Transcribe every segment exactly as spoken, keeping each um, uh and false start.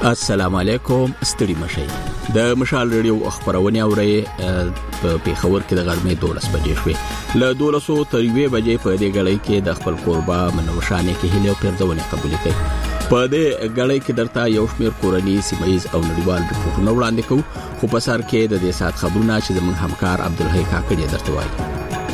السلام علیکم ستړي مشي د مشال ریډیو خبرونه اوري په پیښور کې د غرمې دولس بجې شوې له دولسو تر یوې بجې په دې غړې کې د خپل قربا منوشانه کې هلي او پرځونه قبول کړي په دې غړې کې درته یو شمېر کورنۍ سیمایز او نړیوال رپورټونه وړاندې کوو خو په سر کې د دې سات خبرونه چې زموږ همکار عبدالحی کاکړي درته وایي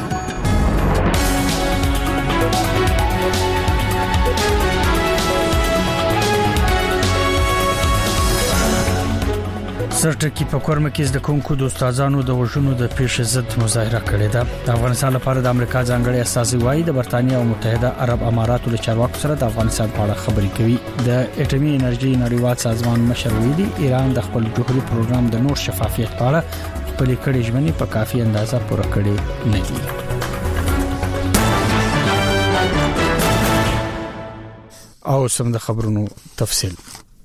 سرټکی په کورمه کې د کونکو د استادانو د وژنو د پیش ضد مظاهره کړې ده د افغانستان لپاره د امریکا ځانګړي استازي وايي د برتانیې او متحده عرب اماراتو له چارواکو سره د افغانستان په اړه خبرې کوي د اټومي انرژي نړیوال سازمان مشر ویلي ایران د خپل جوهري پروګرام د نور شفافیت په اړه خپل کړي ژمنې په کافي اندازه پوره کړې نه دي او سم د خبرونو تفصیل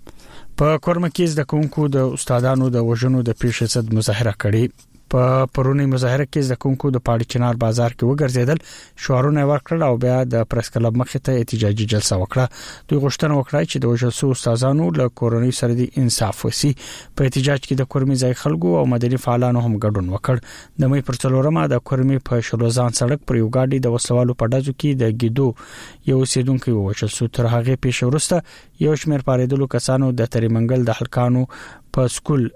په کورمه کې د کونکو د استادانو د وژنو د پیش ضد مظاهره کړې په پرونی مظاهره کې د کونکو د پاړی چنار بازار کې وګرځیدل شعارونه ورکړل او بیا د پریس کلب مخې ته احتجاجي جلسه وکړه دوی غوښتنه وکړه چې د وژل شوو استادانو له کورونی سره د انصاف وسی په احتجاج کې د کورمي ځای خلکو او مدني فعالانو هم ګډون وکړ د مې پر څلورمه د کورمي په شلوزان سړک پر یو گاډي د وسوالو په ډزو کې د ګیدو یو سیدونکو وژل شو تر هغه پیښ ورسته یو شمېر پاریدلو کسانو د تریمنګل د حلقانو په سکول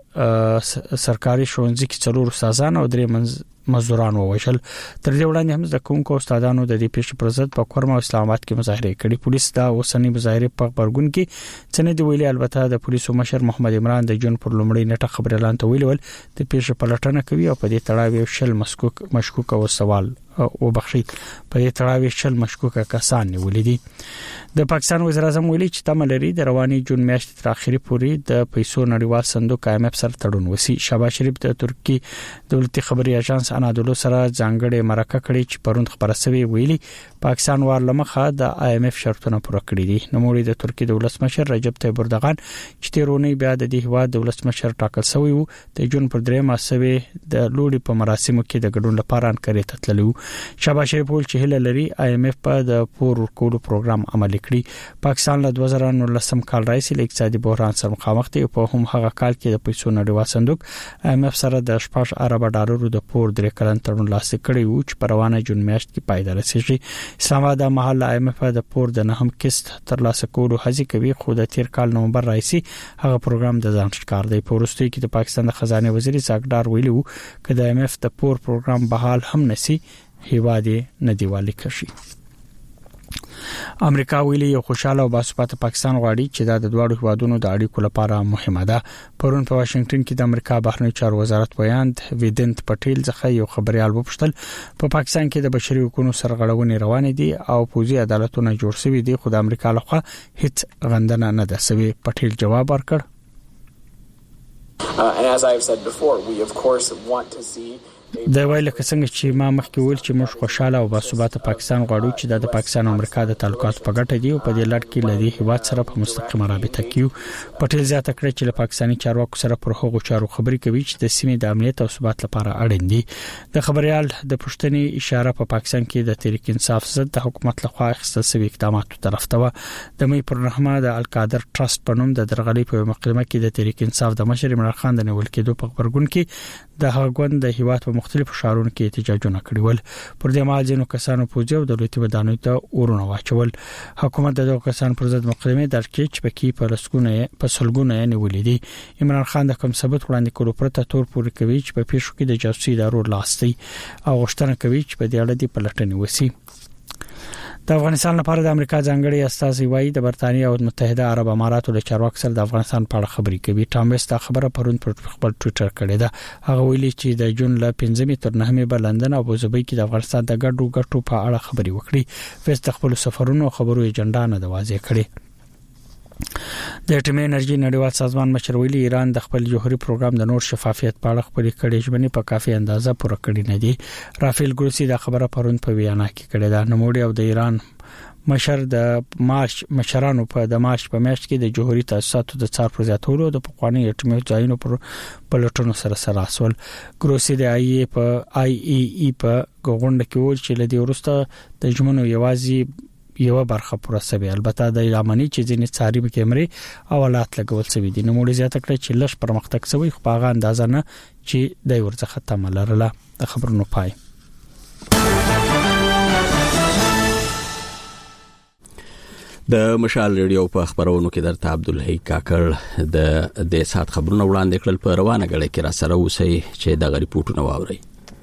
سرکاري ښوونځي کې څلور استادان او درې مزدوران ووژل تر دې وړاندې هم د کوونکو استادانو د دې پیښې پر ضد په کورما اسلام آباد کې مظاهره کړې پولیس دا اوسنۍ مظاهره په خبرګون کې څنګه دی ویلي البته د پولیسو مشر محمد عمران د جون پر لومړی نیټه خبر اعلان ته ویل د پیښې پلټنه کوي او په دې تړاو شل مشکوک مشکوک او سوال او بخښي په دې تړاو شل مشکوک کسان نیولې دي د پاکستان وزیر اعظم ویلي چې تم لري د رواني جون میاشتې تر اخري پورې د پیسو نړیوال صندوق آی ایم اف سره تړون وسی شهباز شریف د ترکی دولتي خبري اژانس انادولو سره ځانګړي مرکه کړې چې پروند خبره سوي ویلي پاکستان وار لمخه د آی ایم اف شرطونه پوره کړې دي نو موري د ترکی د ولسمشر رجب طیب اردوغان چې تیرونی بیا د دې هوا د ولسمشر ټاکل شوی وو د جون پر درېمه سوي د لوړي په مراسمو کې د ګډون لپاره انکرې تتللو شهباز شریف ول چې هله لري آی ایم اف په د پور ورکولو پروګرام عملي کړی پاکستان له دوه زره نولسم کال راځي له اقتصادي بحران سره مخامخ دی په هم هغه کال کې د پیسو نړیوال صندوق آی ایم اف سره د شپږ ارب ډالرو د پور درې کلن تړون لاسلیک کړی وو چې په روانه جون میاشت کې پایدار رسیږي اسلام آباد د محل آی ایم اف د پور د نهم قسط تر لاسه کولو هڅه کوي خو د تیر کال نومبر راځي هغه پروګرام د ځان ښکار دی په ورستۍ کې د پاکستان د خزانه وزیر زاګدار ویلي وو چې د آی ایم اف د پور پروګرام بحال هم نسی هیواده ندیوالي کشي امریکا ویلي یو خوشاله او باثباته پاکستان غواړي چې دا د دوه هیوادونو د اړیکو لپاره مهمه ده پرون په واشنگټن کې د امریکا بهرنی چارو وزارت ویاند ویدنت پټیل ځخه یو خبريال وپښتل په پاکستان کې د بشري حقوقو سرغړونې روان دي او پوزي عدالتونه جوړ شوي دي خو د امریکا لخوا هیڅ غندنه نه ده شوی پټیل جواب ورکړ Uh, and as I've said before, we of course want to see د ویل څنګه چې ما مخکې ویل چې موږ خوشاله او باثباته پاکستان غواړو چې د پاکستان او امریکا د تعلقاتو په ګټه دی او په دې لړ کې لدی هیواد سره په مستقیمه رابطه کیو پټیل زیاته کړ چې له پاکستاني چارواکو سره پر هغو چارو خبرې کوي چې د سیمې د امنیت او ثبات لپاره اړین دي د خبريال د پښتني اشاره په پاکستان کې د تحریک انصاف ضد د حکومت لخوا اخیستل شوی اقداماتو طرف ته و د مې پر رحمه د القادر ټرست په نوم د درغلي په مقدمه کې د تحریک انصاف د مشر عمران خان د نیول کېدو په خبرګون کې د هغوند د هیواد په مختلفو ښارونو کې احتجاجونه کړول پر دې مهال ځینو کسانو پوځي او دولتي ودانیو ته اورونه واچول حکومت دغه کسانو پر ضد مقدمه درج کړي چې پکې په لسګونه په سلګونه نیولې دي عمران خان د کوم ثبت وړاندې کولو پرته تور پورې کوي چې په پیښو کې د جاسوسي ادارو لاستي او غوښتنه کوي چې په دې اړه د پلټنې وسی د افغانستان لپاره د امریکا ځانګړي استازي وايي د برتانیې او متحده عرب اماراتو له چارواکو سره د افغانستان په اړه خبرې کوي ټام ویسټ دا خبره پرون پر خپل ټوئیټر کړې ده هغه ویلي چې د جون له پنځمې تر نهمې په لندن او ابوظبي کې د افغانستان د ګډو ګټو په اړه خبرې وکړي ویسټ خپل سفرونو خبرو ایجنډا نه د واضح کړي د اټومي انرژي نړیوال سازمان مشر ویلي ایران د خپل جوهري پروګرام د نور شفافیت په اړه خپل کړي ژمنې په کافي اندازه پوره کړې نه دي رافیل ګروسی دا خبره پرون په ویانا کې کړې ده نوموړي او د ایران مشر د مارچ مشرانو په د مارچ په میاشت کې د جوهري تاسیساتو د څار پر زیاتولو د پخوانی اټومي ځایونو پر پلټونو سره سره اسول ګروسی د آی ای په آی ای ای په غونډه کې ویل چې لدی ورسته د جمنو یوازي یو برخه پوره شوی. البته د اعلانې چې ځینې څاري به کیمرې او آلات لګول شوی دي. نو موږ زیاته کړی چې لږ پرمختګ شوی خو هغه اندازه نه چې د ورڅخه تمه لرله. د خبرونو پای. د مشال ریډیو په خبرونو کې درته عبدالحی کاکړ د د سات خبرونه وړاندې کړل. په روانه غړي کې را سره اوسئ چې د غریپوټونه واوري.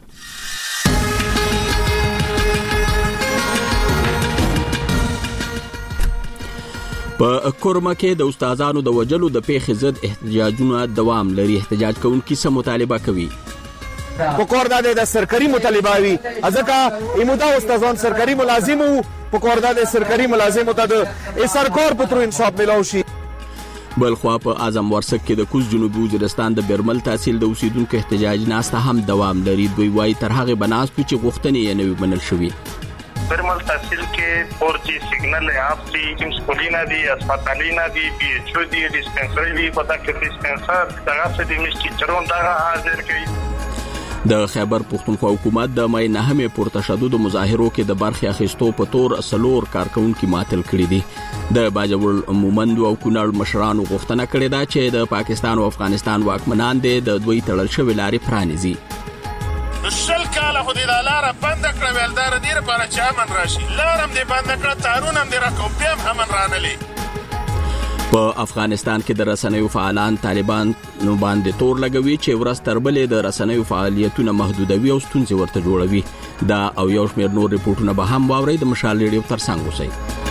په کورما کې د استادانو د وجلو د پیښې ضد احتجاجونه دوام لري. احتجاج کوونکي سم مطالبه کوي. پکور دا د سرکاري مطالبه وي ځکه ایمودا استادان سرکاري ملازم وو. پکور دا د سرکاري ملازم ته د سرکار پترو انصاف ملو شي. بل خو په اعظم ورسک کې د کوز جنوبي وزیرستان د بیرمل تحصیل د اوسیدونکو احتجاج ناسته هم دوام لري. دوی وايي تر هغه بناستو چې غوښتنې یې نه منل شوې. بیرمل تحصیل کې فور جی سیګنل اپ دي، کوم سکولینا دي، هسپتالینا دي، پی ایچ او دي، ډیسپنسری دي. په دغه ډیسپنسر دغه څه دي چې چرون دا حاضر کوي. د خیبر پختونخوا حکومت د مې نهمه پرتشدد مظاهرو کې د برخې اخیستو په تور سلور کارکونکو ماتل کړي دي. د باجوړ مومند او کونړ مشرانو غوښتنه کړې ده چې د پاکستان او افغانستان واکمنان د دوی تړل شوی لارې پرانیزي. شل کاله خو دې لاره بند کړه ولدار دې لپاره چې امن راشي. لارم دې بند کړه تارون هم دې راکوم بیا امن رانلې. په افغانستان کې د رسنیو فعالان طالبان نو باندې تور لګوي چې ورځ تر بلې د رسنیو فعالیتونه محدودوي او ستونزې ورته جوړوي. دا او یو شمېر نور ریپورتونه به هم واورئ. د مشال ریډیو ترڅنګ اوسئ.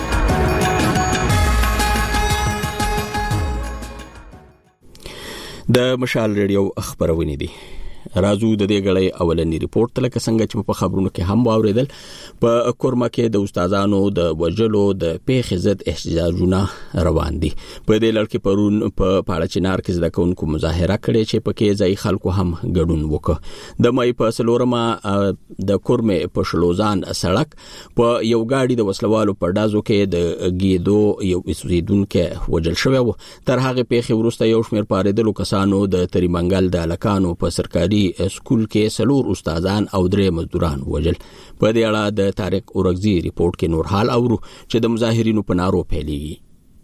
د مشال ریډیو خبرونه دي. راځو د دې غړې اولنی ریپورت لکه څنګه چې په خبرونو کې هم واوریدل. په کورما کې د استادانو د وجلو د پیښې ضد احتجاجونه روان دي. په دې لړ کې پرون په پاړچینار کې زده کوونکو مظاهره کړې چې پکې ځای خلکو هم ګډون وکړ. د مې په سلورمه د کورمې په شلوزان سړک په یو گاډي د وسلوالو په ډازو کې د ګیدو یو اوسیدونکو وجل شوی و. تر هغه پیښې وروسته یو شمېر پاریدلو کسانو د تریمنګل د الکانو په سرکاري سکول کې سلور استادان او درې مزدوران وجل. په دې اړه د طارق اورغزي ریپورت کې نور حال اورو چې د مظاهرینو په نارو پیلېږي.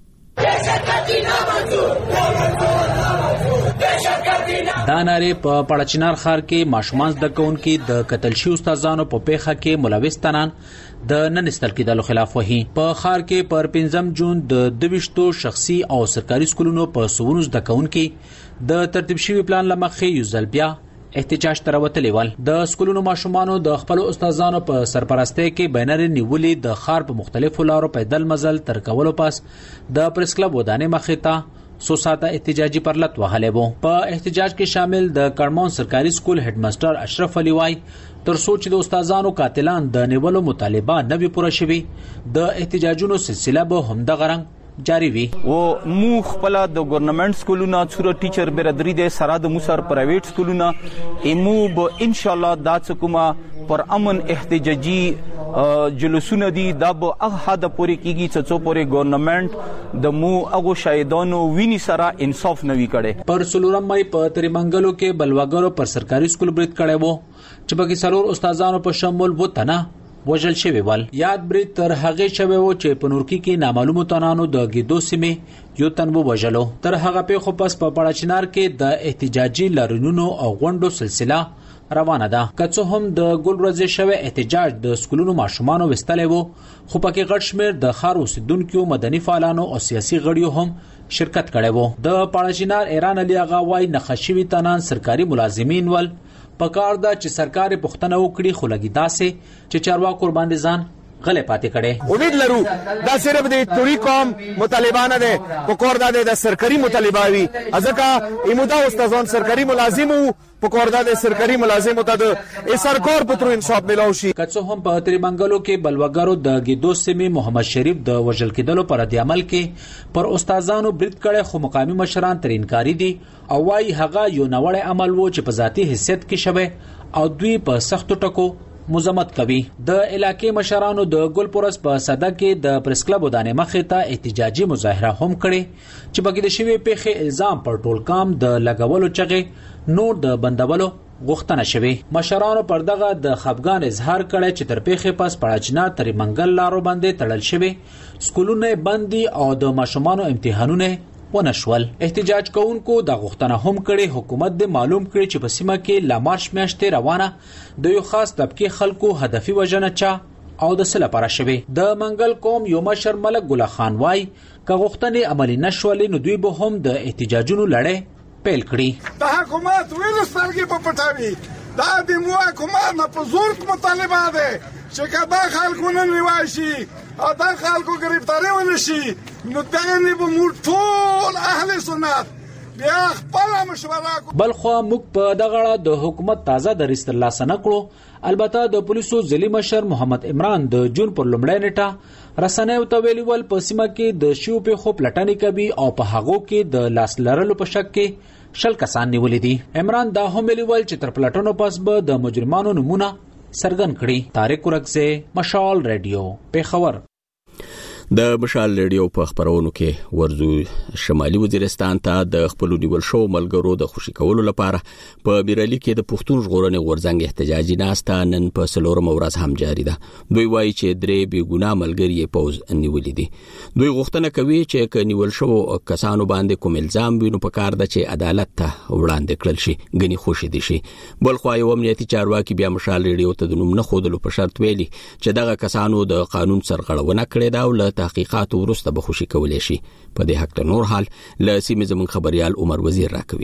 دا ناره په پړچینار ښار کې ماشومان زده کوونکي د قتل شوي استادانو په پیښه کې ملوث تنان د نن استل کېدلو خلاف وهي. په ښار کې پر پنځم جون د دویشتو شخصي او سرکاري سکولونو په سوونو زده کوونکي د ترتیب شوي پلان لمخې یو ځل بیا احتجاج تر وتلې ول. د سکولونو ماشومانو د خپل استادانو په سرپرستۍ کې بینر نیولې د ښار په مختلفو لارو پیدل مزل تر کولو پاس د پریس کلب ودانې مخې ته سو ساته احتجاجي پرلط وهلې وو. په احتجاج کې شامل د کړمون سرکاري سکول هډ ماستر اشرف علي وای تر سوچ د استادانو قاتلان د نیولو مطالبه نه وی پوره شوی. د احتجاجونو سلسله به هم د غرنګ جاری وی. و مو خپل د ګورنمنت سکولونو څوره ټیچر برادری د سره د موسر پرایویټ سکولونو ایمو به ان شاء الله دا څکوما پر امن احتجاجي جلوسونه دي. دا به هغه حد پورې کیږي چې څو پورې ګورنمنت د مو هغه شاهدانو ویني سره انصاف نوي کړي. پر سلورم مې په تریمنګلو کې بلواګرو پر سرکاري سکول برید کړي وو چې پکې سلور استادانو په شمول وو تنه وجل شوی ول. یاد برید تر هغه شوی و چې په نورکی کې نامعلومو تنانو د ګیدو سیمې یو تن وو وجلو. تر هغه په خو پس په پړچینار کې د احتجاجي لارونو او غونډو سلسله روانه ده. که هم د ګلورځ شوی احتجاج د سکولونو ماشومانو وستلې وو خو پکې غټ شمیر د ښار اوسیدونکو مدني فعالانو او سیاسي غړیو هم شرکت کړي وو. د پړچینار ایران علي اغا وای نخښوي تنان سرکاري ملازمین ول پکار دا چې سرکار پښتنه وکړي خو لګي داسې چې چارواکو قربان ځان غلې پاتې کړي. امید لرو دا صرف د توري قوم مطالبانه ده. پکور دا د سرکاري مطالبه وي ځکه ایمودا استادان سرکاري ملازم وو. پکور دا د سرکاري ملازم ته د سرکار پترو انصاف ملو شي. کڅو هم په تریمنګلو کې بلوګرو د ګیدو سیمې محمد شریف د وجل کېدلو پر د عمل کې پر استادانو برید کړي خو مقامی مشران تر انکاری دي او وايي هغه یو نوړی عمل وو چې په ذاتی حیثیت کې شوه او دوی په سختو ټکو مزمت کوي. د علاقې مشرانو د ګلپورس په صده کې د پریس کلب ودانې مخې ته احتجاجي مظاهره هم کړې چې پکې د شوی پیښې الزام پر ټول کام د لګولو چغې نور د بندولو غوښتنه شوې. مشرانو پر دغه د خفګان اظهار کړی چې تر پیښې پس پړاچنار تر منګل لارو باندې تړل شوی، سکولونه بندي او د ماشومانو امتحانونه ونشول. احتجاج کوونکو د غوښتنه هم کړي حکومت د معلوم کړي چې په سیمه کې لا مارچ میاشتې روانه د یو خاص طبقه خلکو هدفي وژنه چا او د سله لپاره شوی. د منګل قوم یو مشر ملک ګل خان وای که غوښتنې عملي نشولې نو دوی به هم د احتجاجونو لړۍ پیل کړي. د حکومت ویل سترګې په پټاوي دا د مو حکومت نه په زور مطالبه ده چې کدا خلکو نه نیوای شي او دا خلکو گرفتاری ونشي نو دغه به مو ټول اهل سنت بیا خپل مشوره کو. بل خو موږ په دغه د حکومت تازه درست ترلاسه نکړو. البته د پولیسو ځلی مشر محمد عمران د جون پر لومړی نیټه رسنیو ته ویلي ول په سیمه کې د شیو په خو پلټنې کوي او په هغو کې د لاس لرلو په شک کې شل کسان نیولې دي. عمران دا هم ویلي ول چې تر پلټنو پس به د مجرمانو نمونه سرګن کړي. طارق ورکزه، مشال ریډیو، پیښور. د مشال ریډیو په خبرونو کې ورزو شمالي وزیرستان ته د خپل نیول شو ملګرو د خوشی کولو لپاره په بیرالي کې د پښتون ژغورنې غورځنګ احتجاجي ناسته نن په سلورم ورځ هم جاری ده. دوی وایي چې درې بې ګناه ملګري یې پوز نیولې دي. دوی غوښتنه کوي چې ک نیول شو کسانو باندې کوم الزام وینو په کار ده چې عدالت ته وړاندې کړل شي، غني خوشي دي شي. بل خو یو امنیتي چارواکي بیا مشال ریډیو ته د نوم نه خودلو په شرط ویلي چې دغه کسانو د قانون سرغړونه کړې ده او له تحقیقات ورسته به خوشي کولای شي. په دې حق ته نور حال له سیمې زمون خبريال عمر وزیر راکوي.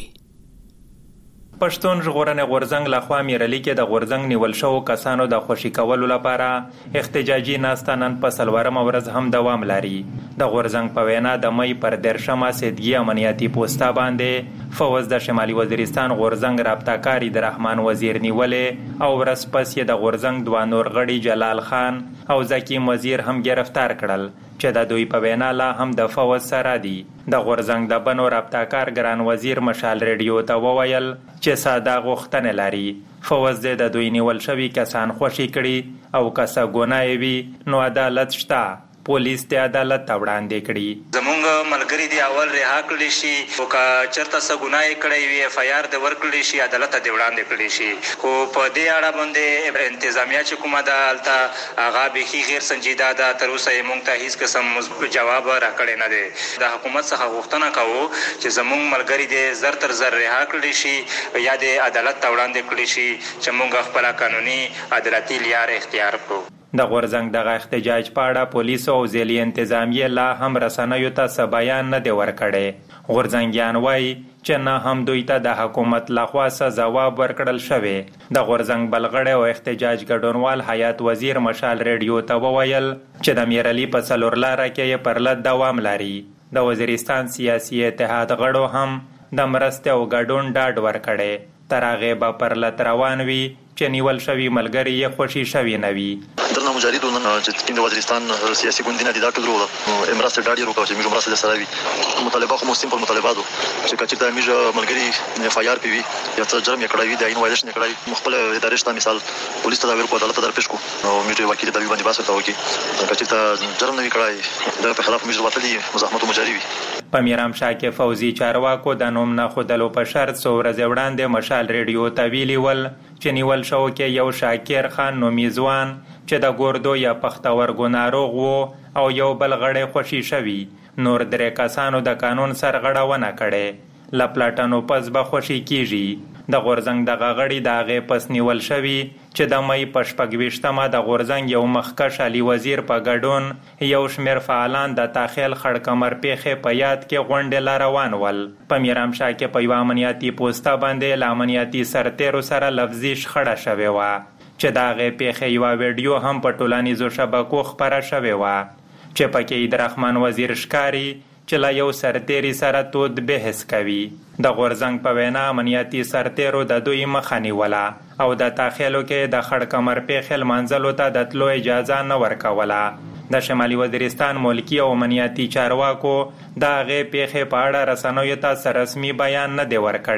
پښتون ژغورنې غورځنګ لخوا میرالي کې د غورځنګ نیول شو کسانو د خوشي کولو لپاره احتجاجي ناسته نن په سلورم ورځ هم دوام لري. د غورځنګ په وینا د مې پر درشمه سیدګي امنیتي پوسټا باندې فوز د شمالي وزیرستان غورځنګ رابطه کاری د رحمان وزیر نیولې او ورځ پس یې د غورځنګ دوه نور غړي جلال خان او زکیم وزیر هم گرفتار کړل چې د دوی په وینا لا هم د فوز سره دي. د غورځنګ د بنو رابطه کار ګران وزیر مشال ریډیو ته وویل چې ساده غوښتنې لري. فوز د دوی نیول شوي کسان خوشي کړي او که څه ګناه وي نو عدالت شته. پولیس ته عدالت ته وړاندې کړي. زمونږ ملګری دی اول رها کړی شي او که چرته څه ګناه کړی وي اف آی آر د ورکړی شي عدالت ته وړاندې کړی شي. خو په دې اړه باندې انتظامیه چې کومه ده الته هغه به غیر سنجیده ده. تر اوسه یې مونږ ته هیڅ قسم جواب راکړی نه دی. د حکومت څخه غوښتنه کوو چې زمونږ ملګری دی زر تر زر رها کړی شي یا د عدالت ته وړاندې کړی شي چې مونږ خپل قانوني عدالتي لار اختیار کړو. د غورځنګ دغه احتجاج په اړه پولیسو او ځلي انتظامیه لا هم رسنیو ته څه بیان نه دی ورکړی. غورځنګیان وایي چې نه هم دوی ته د حکومت لخوا څه ځواب ورکړل شوی. د غورځنګ بلغړی او احتجاج ګډونوال حیات وزیر مشال ریډیو ته وویل چې د میرالي په څلور لاره کې یې پر لد دوام لري. د وزیرستان سیاسي اتحاد غړو هم د مرستې او ګډون ډاډ ورکړی. تر هغې به پر لد روان وي چې نیول شوي ملګري یې خوشي شوي نه وي. درنه مجاهدو نن چې ټیم د وزیرستان سیاسي ګوندونه دي دا ټول ورو امراسته ډاډ یې وکړ چې موږ مرسته سره وي. مطالبه خو مو سیمپل مطالبه ده چې کچې د موږ ملګري اف آی آر پی وي یا څه جرم یې کړی وي د عین وایلیشن یې کړی مخبل ادارې شته مثال پولیس ته دا ورکو عدالت ته درپېښ کو او موږ وکیل د باندې باسه تا وکي کچې ته جرم نه وي کړی د په خلاف موږ وتلی مزاحمت مجاري وي. په میرام شاه کې فوزي چارواکو د نوم نه خودلو په شرط څو ورځې وړاندې مشال ریډیو ته ویلي ول چې نیول شو کې یو شاکر خان نومي ځوان چې د ګوردو یا پښتورګو ناروغ و او یو بل غړی خوشي شوي. نور درې کسانو د قانون سرغړونه کړې. له پلاټنو پس به خوشي کیږي. د غورځنګ دغه غړي د هغې پس نیول شوي چې د مۍ په شپږویشتمه د غورځنګ یو مخکښ علي وزیر په ګډون یو شمېر فعالان د تاخیل خړکمر پیښې په یاد کې غونډې لا روان ول. په میرام شاه کې په یوه امنیتي پوسټه باندې له امنیتي سرتیرو سره لفظي شخړه شوې وه چې د هغې پیښې یوه ویډیو هم په ټولنیزو شبکو خپره شوې وه چې پکې عیدرحمن وزیر ښکاري چې له یو سرتیري سره تود بحث کوي. د غورځنګ په وینا امنیتي سرتیرو د دوی مخه نیوله او د تاخیلو کې د خړکمر پیښې لمانځلو ته د تلو اجازه نه ورکوله. د شمالي وزیرستان ملکی او امنیتي چارواکو د هغې پیښې په اړه رسنیو ته څه رسمي بیان نه دی ورکړی.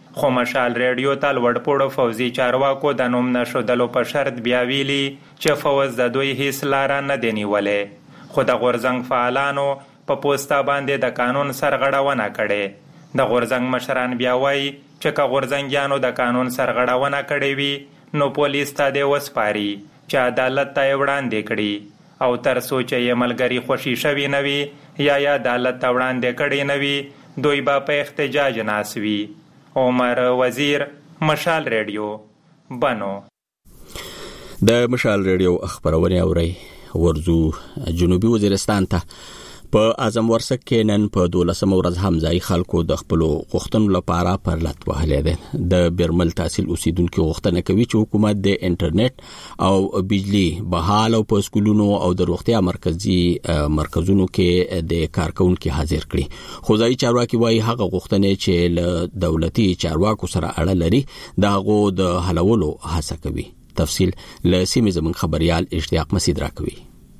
خو مشال ریډیو ته لوړپوړو فوزي چارواکو د نوم نښودلو په شرط بیا ویلي چې فوز د دوی هیڅ لاره نه دی نیولې، خو د غورځنګ فعالانو په پوسټا باندې د قانون سرغړونه کړې. د غورځنګ مشران بیا وایي چې که غورځنګیانو د قانون سرغړونه کړې وي نو پولیس ته دې وسپاري چې عدالت ته یې وړاندې کړي، او تر څو چې یې ملګري خوشي شوي نه وي یا یې عدالت ته وړاندې کړي نه وي دوی به په احتجاج ناس وي. عمر وزیر، مشال ریډیو، بنو. د مشال ریډیو خبرونه اوري. ورزو جنوبي وزیرستان ته په اعظم ورسک کې نن په دولسمه ورځ هم ځای خلکو د خپل غوښتنو لپاره پر لټ وهلې ده. د بیرمل تحصیل اوسیدونکو غوښتنه کوي چې حکومت د انټرنیټ او بجلی بحال او په سکولونو او د روغتیا مرکزی مرکزونو کې د کارکونکو حاضر کړي. خو ځای چارواکي وايي هغه غوښتنې چې له دولتي چارواکو سره اړه لري دغه د حلولو هڅه کوي. تفصیل له سیمې زمون خبريال اشتیاق مسعود راکوي.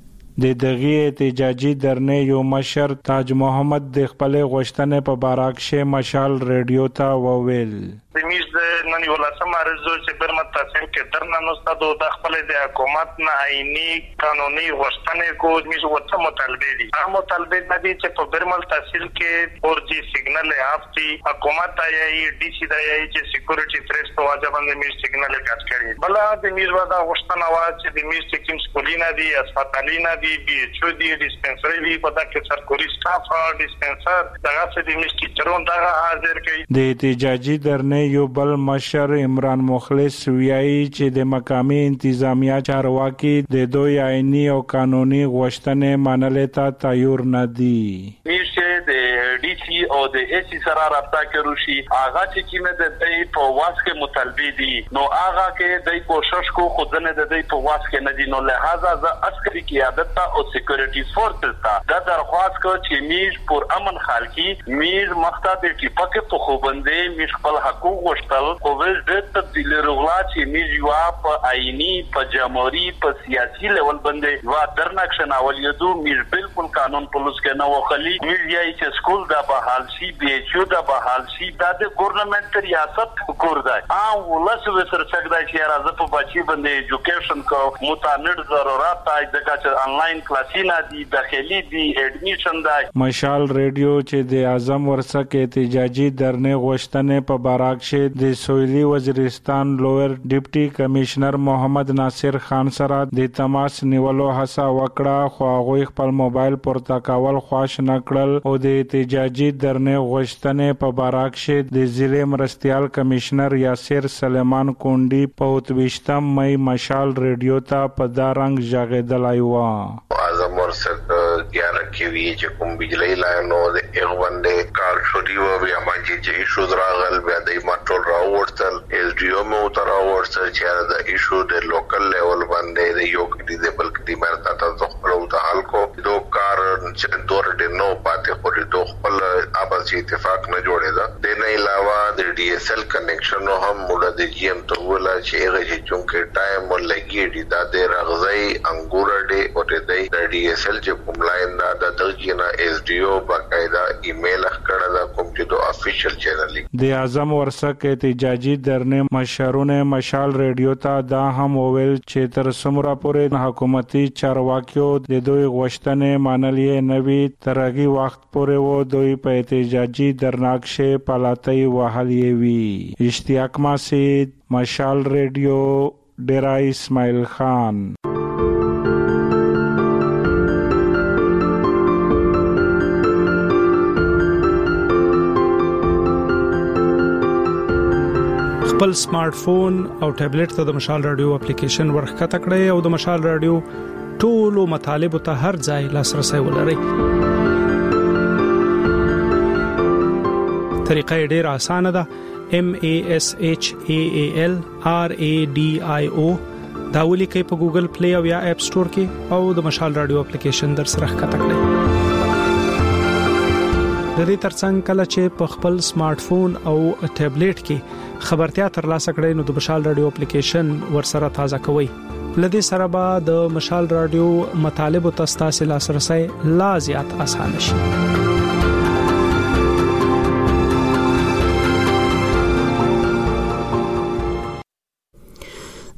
د دغه احتجاجي درنه یو مشر تاج محمد د خپل غوښتنې په باراکشه مشال ریډیو ته وویل. زميز د نن یو لاسم ارزو چې برمت تاسو کې درنه نوستادو د خپل د حکومت نه آئینی قانوني غوښتنې کو زميز وته مطالبه دي. هغه مطالبه د دې چې په برمل تحصیل کې فور جی سیګنل اپتی حکومت یې ډي سي د یې چې سکیورټي تھریټس په واجب باندې میز سیګنل کټ کړي. بل د میز ودا غوښتنه وا چې د میز ټیم سکولینا دي، هسپتالينا دي، بي ایچ او دي، ډیسپنسري دي، په دغه کې سرکوري سټاف او ډیسپنسر دغه څه د میز ټیچرون دغه حاضر کړي. د احتجاجي درنه یو بل مشر عمران مخلص ویایي چې د مقامی انتظامیه چارواکي د دوی آئینی او قانوني غوښتنې منلې ته تیار نه دي. میشه د ډي سي او د اي سي سره رابطه کړو شي هغه چې کیمه د دې په واسطه مطالبه دي نو هغه کې د کوشش کو خودنه د دې په واسطه نه دي نو لہذا ز عسکري قیادت او سکیورټي فورسز ته دا درخواست کو چې میز پر امن خلکی میز مقصد کې پکې په خوبندې میز خپل حقوق غوښتل خو ول د تبدیل رغلا چې میز یو په آئینی په جمهوریت په سیاسي لیول باندې وا درنک شناول یدو میز بالکل قانون پولیس کې نه وخلی میز یې چې سکول دا بحال شي بي ایچ او دا بحال شي دا د ګورنمنت ریاست کور دی ا ولس وسر څنګه چې راځي په بچي باندې ایجوکیشن کو متعدد ضرورت دی دغه چې انلاین کلاسینا دي داخلي دي اډمیشن دی. مشال ریډیو چې د اعظم ورسک احتجاجي درنه غوښتنې په باراکشه د سویلی وزیرستان لویر ډیپټي کمشنر محمد ناصر خان سره د تماس نیولو هڅه وکړه خو هغه خپل موبایل پورته کول خوښ نه کړل او د احتجاجي درنه غوښتنې په باراکشه د ضلع مرستيال کمشنر یاسر سلیمان کونډي په اوتويشتم مې مشال ریډیو ته په دارنګ ژغېدلای و. اعظم ورسک ګیاره کې وی چې کوم بجلی لاینو د یو باندې کار شوري و بیا باندې چې ایشو دراغل بیا د ماټول راوړتل اس ډي او مو تر راوړتل چې د ایشو د لوکل لیول باندې د یو کې د بلک د مرتا ته خپل او حل کو دو کار چې دور د نو پاتې خوري دو خپل آپس اتفاق نه جوړېدا د نه علاوه د ډي اس ال کنیکشن هم موږ د جی ام ته ولا چې هغه چې چونکه ټایم ولګي دي دا د رغزي انګور ډي او د ډي اس ال چې کوم لاین دا د دغه اس ډي او باقاعده ایمیل کړه دا کوم چې د افیشل چینل د اعظم ورسک احتجاجي درنه مشرونه مشال ریډیو ته دا هم وویل چې تر څومره پورې حکومتي چارواکیو د دوی غوښتنې منلې نه وي ترغي وخت پورې و دوی په احتجاجي درناکشه پالاتای وهلې وي. اشتیاق مسعود، مشال ریډیو، ډیرا اسماعیل خان. خپل سمارټ فون او ټابلیټ ته د مشال رادیو اپلیکیشن ورخته کړئ او د مشال رادیو ټولو مطالب ته هر ځای لاسرسي ولرئ. طریقه ډیره اسانه ده. M A S H A A L R A D I O دا ولیکئ په ګوګل پلی او یا اپ سٹور کې او د مشال رادیو اپلیکیشن در سره ښکته کړئ. د دې ترڅنګ کله چې په خپل سمارټ فون او ټابلیټ کې خبرتیا ترلاسه کړئ نو د مشال رادیو اپلیکیشن ورسره تازه کوئ. لدې سره به د مشال رادیو مطالب او تاسو لاسرسي لا زیات اسانه شي.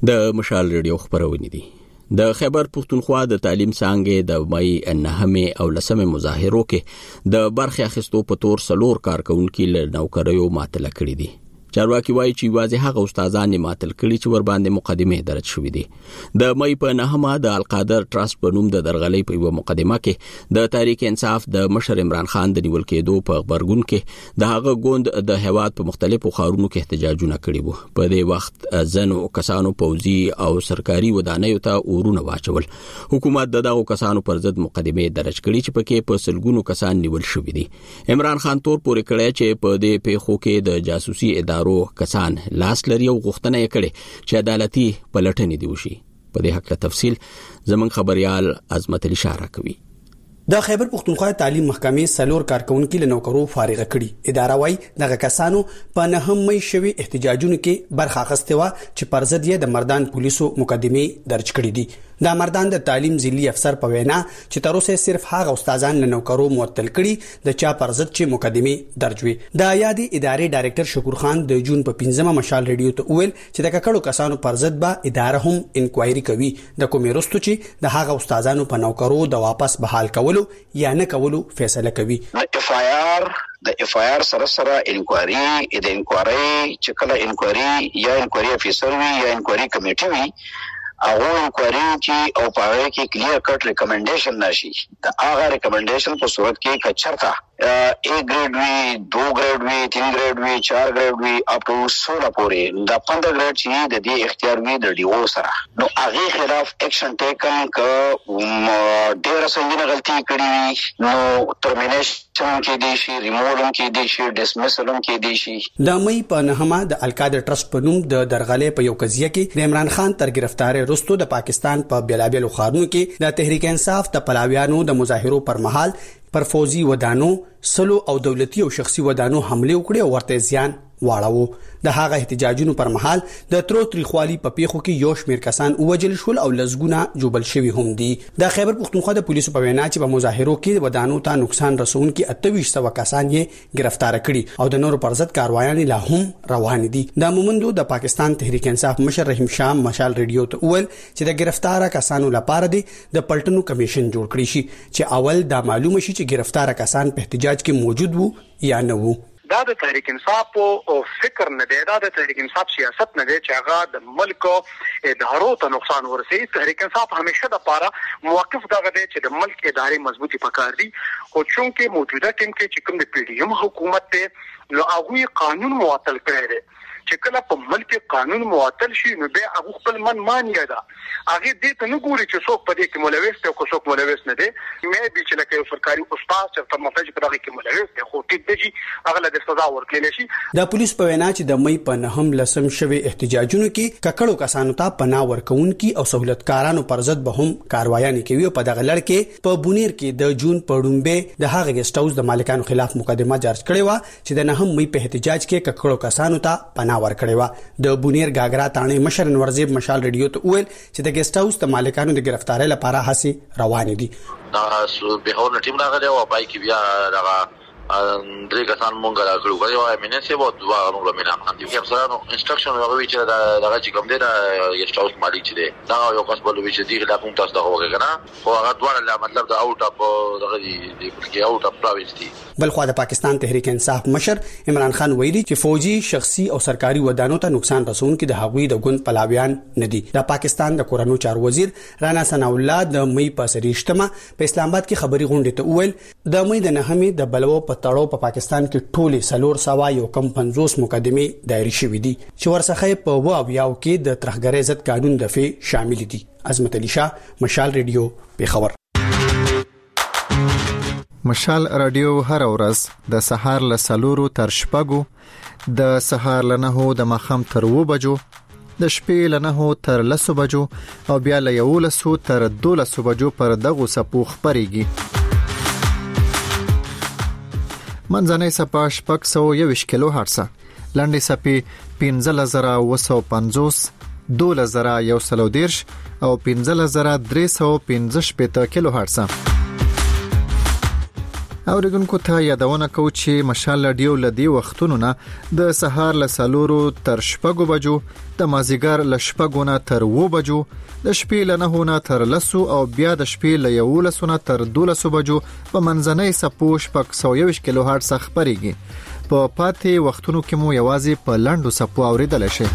د مشال ریډیو خبرونه دي. د خیبر پختونخوا د تعلیم څنګه د مې نهمه او لسمه مظاهرو کې د برخه اخیستو په تور سلور کارکونکو له نوکریو معطل کړي دي. چارواکي وایي چې واځي هغه استادان معطل کړي چې ور باندې مقدمه درج شوې دي. د مې په نهمه د القادر ټرست په نوم د درغلې په یو مقدمه کې د تحریک انصاف د مشر عمران خان د نیول کېدو په خبرګون کې د هغه ګوند د هواد په مختلفو ښارونو کې احتجاجونه کړي وو. په دې وخت ځنو کسانو پوځي او سرکاري ودانیو ته اورونه واچول. حکومت دغه کسانو پر ضد مقدمه درج کړي چې پکې په سلګونو کسان نیول شوې دي. عمران خان تور پورې کړی چې په دې پیښو کې د جاسوسي ادارو کسان لاس لري او غوښتنه یې کړې چې عدالتي پلټنې دی وشي. په دې حق تفصیل زمون خبريال عظمت علي اشاره کوي. د خیبر پختونخوا تعلیم محکمې سلور کارکونکو له نوکرو فارغ کړي. اداره وايي دغه کسانو په نهم مې شوی احتجاجونو کې برخه اخیسته و چې پر ضد یې د مردان پولیسو مقدمه درج کړې دي. د مردان د تعلیم ضلعي افسر په وینا چې تر اوسه صرف هغه استادان له نوکرو معطل کړي د چا پر ضد چې مقدمه درج وي. د یادي ادارې ډایرکټر شکور خان د جون په پنځمه مشال ریډیو ته ویل چې د ککړو کسانو پر ضد به اداره هم انکوایري کوي د کومې رستو چې د هغه استادانو په نوکرو د واپس بحال کولو یا نه کولو فیصله کوي. اف آی آر د اف آی آر سره سره انکوایري د انکوایري چې کله انکوایري یا انکوایري افیسر وي یا انکوایري کمیټي وي هغه انکوایري چې او پاره کې کلیر کټ ریکمنډیشن نشي. د هغه ریکمنډیشن په صورت کې کچرتا ا ګریډ وی دو ګریډ وی تین ګریډ وی چار ګریډ وی اپ ټو سوله پورې د پندرہ ګریډ چې د دې اختیار وی د ډیو سره نو هغه خلاف اکشن ټیکن ک ډیر سنگینه غلطي کړې نو ترمینیشن کې دي شي ریمووم کې دي شي ډسمسلم کې دي شي. د مې په نهمه د القادر ټرست په نوم د درغلې په یو قضیه کې د عمران خان تر گرفتاری وروسته د پاکستان په بلابل خارونو کې د تحریک انصاف د پلاویانو د مظاهرو پر مهال پر فوزي ودانو سلو او دولتي او شخصي ودانو حمله وکړي او ورته زیان واړو. د هغه احتجاجونو پر مهال د ترو تریخوالي په پیښو کې یو شمیر کسان اوجل شول او لزګونه جوبل شوی هم دي. د خیبر پختونخوا د پولیسو په وینا چې په مظاهرو کې ودانو ته نقصان رسونکي اته سو کسان یې گرفتار کړي او د نورو پر ضد کاروایان لا هم روان دي. د مومندو د پاکستان تحریک انصاف مشر رحیم شاه مشال ریډیو ته ویل چې د گرفتار کسانو لپاره د پلټنو کمیشن جوړ کړی شي چې اول دا معلومه شي چې گرفتار کسان په احتجاج کې موجود وو یا نه وو. دا د تحریک انصاف او فکر نه دی، دا د تحریک انصاف سیاست نه دی چې هغه د ملک ادارو ته نقصان ورسوي. تحریک انصاف همیشه د پاره موقف دغه دی چې د ملک ادارې مضبوطی پکار دي، خو چونکه موجوده ټیم کې چې کوم د پی ډی ایم حکومت ته نو هغه قانون معطل کړی دی چې کله په ملک قانون معطل شي نو به هغه خپل من مانیا ده. هغه دې ته نه ګوري چې څوک په دې کې ملوث دی او څوک ملوث نه دی. مې به چې لکه یو سرکاري استاد چې په مفاجئ په دغه کې ملوث دی خو ټیټ دی هغه له سزا ورکړل شي. د پولیس په وینا چې د مې په نهم لسم شوی احتجاجونو کې ککړو کسانو ته پناه ورکوونکي او سہولتکارانو پر ضد به هم کاروایي کوي. په دغه لړ کې په بونیر کې د جون پړومبه د هغه ګسټ هاوس د مالکانو خلاف مقدمه درج کړې و چې د نهم مې په احتجاج کې ککړو کسانو ته پناه ورکړې و. د بونیر گاګرا تانه مشر انورزیب مشال ریډیو ته ویل چې د ګسټ هاوس د مالکانو د گرفتاری لپاره هڅې روان دي. دا به هور ټیم راغلی او پای کې بیا دغه درې کسان مونږ راغلو غواړي او امنیت به دوه نور مینه باندې کې افسرانو انسټرکشن راغوي چې دغه چې کوم دی دا ګسټ هاوس مالک چې دی دا یو کس بل وی چې دی لا کوم تاسو دغه وګورئ کنه خو هغه دوه لا مطلب دا اوټ اپ دغه دی کې اوټ اپ پراوینس دی. بل خو د پاکستان تحریک انصاف مشر عمران خان ویلي چې فوجي شخصي او سرکاري ودانو ته نقصان رسونکي د هغوی د ګوند پلاویان نه دي. د پاکستان د کورونو چارو وزیر رانا ثنا الله د مې په سریشتمه په اسلام آباد کې خبري غونډه ته ویل د مې د نهمه د بلوو په تړو په پاکستان کې ټولي سلور سوا یو کم پنځوس مقدمه دایره شوې دي چې ورڅخه په و او یاو کې د ترخګرۍ ضد قانون دفع شامل دي. عظمت علي شاه مشال ریډیو پیښور. مشال رادیو هر ورځ د سهار له سلورو تر شپږو، د سهار له نهو د ماښام تر اوو بجو، د شپې له نهو تر لسو بجو او بیا له یولسو تر دولسو بجو پر دغو څپو خپرېږي. منځنۍ څپه شپږ سوه یوویشت کیلو هرټزه، لنډې څپې پنځلس زره اوه سوه پنځوس، دولس زره یو سل او دېرش او پنځلس زره درې سوه پنځه شپېته کیلو هرټزه. اوریدونکو ته یادونه کوم چې مشال رادیو لدی وختونو نه د سهار له سلورو تر شپږو بجو، د مازیګر له شپږو نه تر اوو بجو، د شپې له نهو نه تر لسو او بیا د شپې له یولسو نه تر دولسو بجو په منځنۍ سپو شپږ سوه یوویشت کیلو هرټز خپرېږي. په پاتې وختونو کې مو یوازې په لنډو سپو اوریدل شي.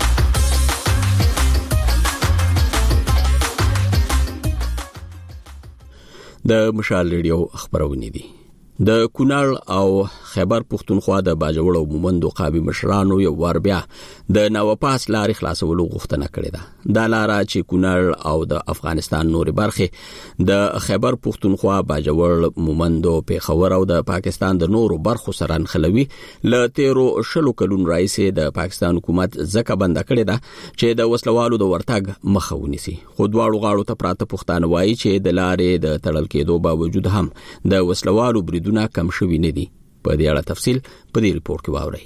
د مشال ریډیو خبرونه دي. د کونړ او خیبر پښتونخوا د باجوړ او مومندو قابي مشرانو یو ور بیا د نوپاس لارې خلاصولو غوښتنه کړې ده. دا لاره چې کونړ او د افغانستان نوري برخې د خیبر پښتونخوا باجوړ مومندو پیښور او د پاکستان د نورو برخو سره نخلوي ل تیرو شلو کلون رئیس د پاکستان حکومت ځکه بند کړې ده چې د وسلوالو د ورتګ مخه ونیسي. خو دواړو غاړو ته پراته پښتانه وایي چې د لارې د تړل کېدو باوجود هم د وسلوالو بریدونه کم شوي نه دي. په دې اړه تفصیل په دې ریپورت کې واورئ.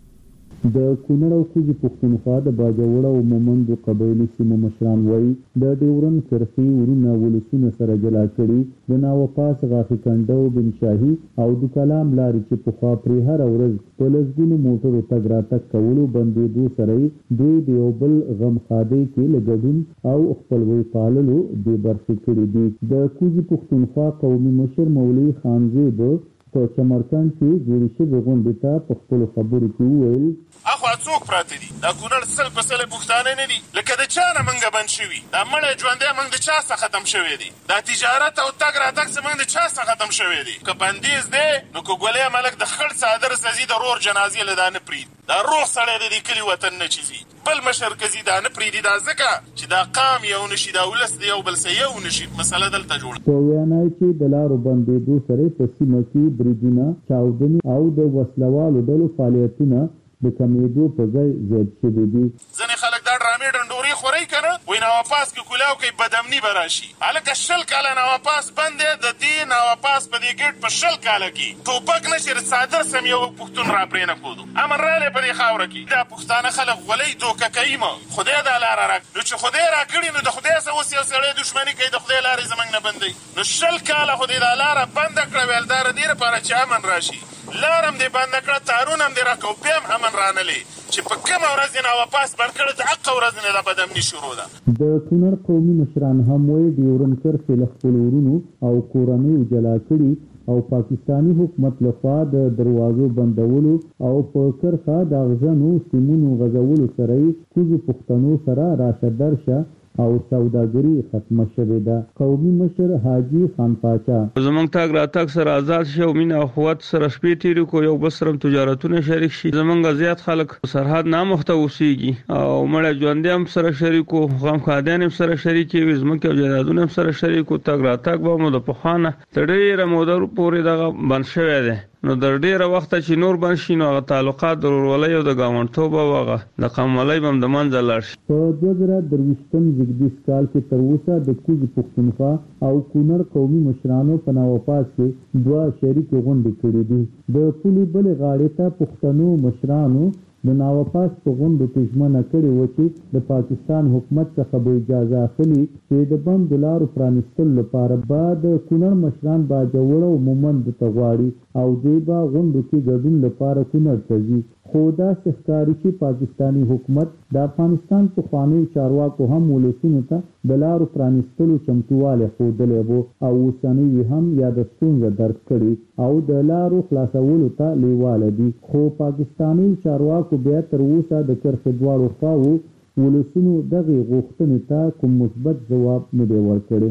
د کونړ او کوزي پښتونخوا د باجوړ او مومندو قبایلي سیمو مشران وایي د ډیورن کرخي ورونه ولسونه سره جلا کړي د ناوپاس غافي کندو بن شاهي او د کلام لارې چې په خوا پرې هر ورځ په لسګونو موټرو تګ راتګ کولو بندېدو سره دوی د یو بل غم خادۍ کې له ګډون او خپلوۍ پاللو بې برخې کړي دي. د کوزي پښتونخوا قومي مشر مولوي خانزیب په سمرقند کې جوړې شوې غونډې ته په خپلو خبرو کې وویل اخوا څوک پراته دي؟ دا کونړ سل په سل پښتانه نه دي، لکه د چا نه منګه بند شوي، دا مړی ژوندی موږ د چا څخه ختم شوی دي، دا تجارت او تګ راتګ زموږ د چا څخه ختم شوی دي. که بندیز دی نو که ګولۍ ملک د خړ څادر سزي د رور جنازې له دا نه پرېږدي. دا روغ سړی د دې کلي وطن نه چې ځي، بل مشر که ځي دا نه پرېږدي. دا ځکه چې دا قام یو نشي، دا ولس د یو بل سه یو نشي. مسله دلته جوړه په وینا چې د لارو بندېدو سره په سیمه کې بریدونه، چاودنې او د وسلوالو ډلو فعالیتونه د کمیدو په ځای زیات شوي دي. ځینې خلک دا ډرامې ډنډورې خورئ که نه، وایي ناوپاس کې کولاو کوي بدامني به راشي. هلکه شل کاله ناوپاس بند دی، د دې ناوپاس په دې ګېټ په شل کاله کې توپک نه چې څادر سم یو پښتون را پرې نه ښودو. امن رالی په دې خاوره کې دا پښتانه خلک غولۍ دوکه کوي. ما خدای دا لاره را نو چې خدای را کړي نو د خدای سره اوس یو سړی دښمني کوي، د خدای لارې زموږ نه بندوي. نو شل کاله خدای دا لاره بنده کړه، ویل دا د دې لپاره چې امن راشي. لارم دې بنده کړه، تارونه هم دې راکړه او بیا هم امن رانلی چې په کومه ورځ یې ناوپاس بند کړه، د حقه ورځ نه دا بدامني شروع ده. د کونړ قومي مشران هم وایي ډیورن کرښې له خپلو ورونو او کورنیو جلا کړي او پاکستانی حکومت لخوا د دروازو بندولو او په کرښه د اغزنو سیمونو غځولو سره یې کوزو پښتنو سره راشه درشه او سوداګري ختمه شوې ده. قومي مشر حاجي خان پاچا زمونږ تاګ راتګ سره آزاد شي او مینه او قوت سره شپې تیرې کو، یو بل سره تجارتونه شریک شي. زمونږ زیات خلک سرحد نامخته اوسېږي او مړه ژوندي هم سره شریک وو، غم خادیان هم سره شریک وي، زمونږ او جایدادونه هم سره شریک وو. تاګ راتګ به مو د پخوانه تر ډېره موده پورې دغه بند شوی دی. نو در ډیره وخت چې نور بند شي نو هغه تعلقات د ورورولۍ او د ګاونډیتوب او هغه د قومولۍ به هم د منځه لاړ شي. په دوه زره درویشتم زیږدیز کال کې تر اوسه د کوزي پښتونخوا او کونړ قومي مشرانو په ناوپاس کې دوه شریکې غونډې کړې دي. د پولې بلې غاړې ته پښتنو مشرانو د ناوپاس په غونډو کې ژمنه کړې وه چې د پاکستان حکومت څخه به اجازه اخلي چې د بندو لارو پرانیستلو لپاره به د کونړ مشران باجوړ او مومندو ته غواړي او دوی به غونډو کې ګډون لپاره کونړ ته ځي. خو داسې ښکاري چې پاکستانی حکومت د افغانستان پخوانیو چارواکو هم ولسونو ته د لارو پرانیستلو چمتووالی ښودلی و او اوسنۍ هم یاده ستونزه درک کړي او د لارو خلاصولو ته لیواله دي. خو پاکستانیو چارواکو بیا تر اوسه د کرښې دواړو خواوو ولسونو دغې غوښتنې ته کوم مثبت ځواب نه دی ورکړی.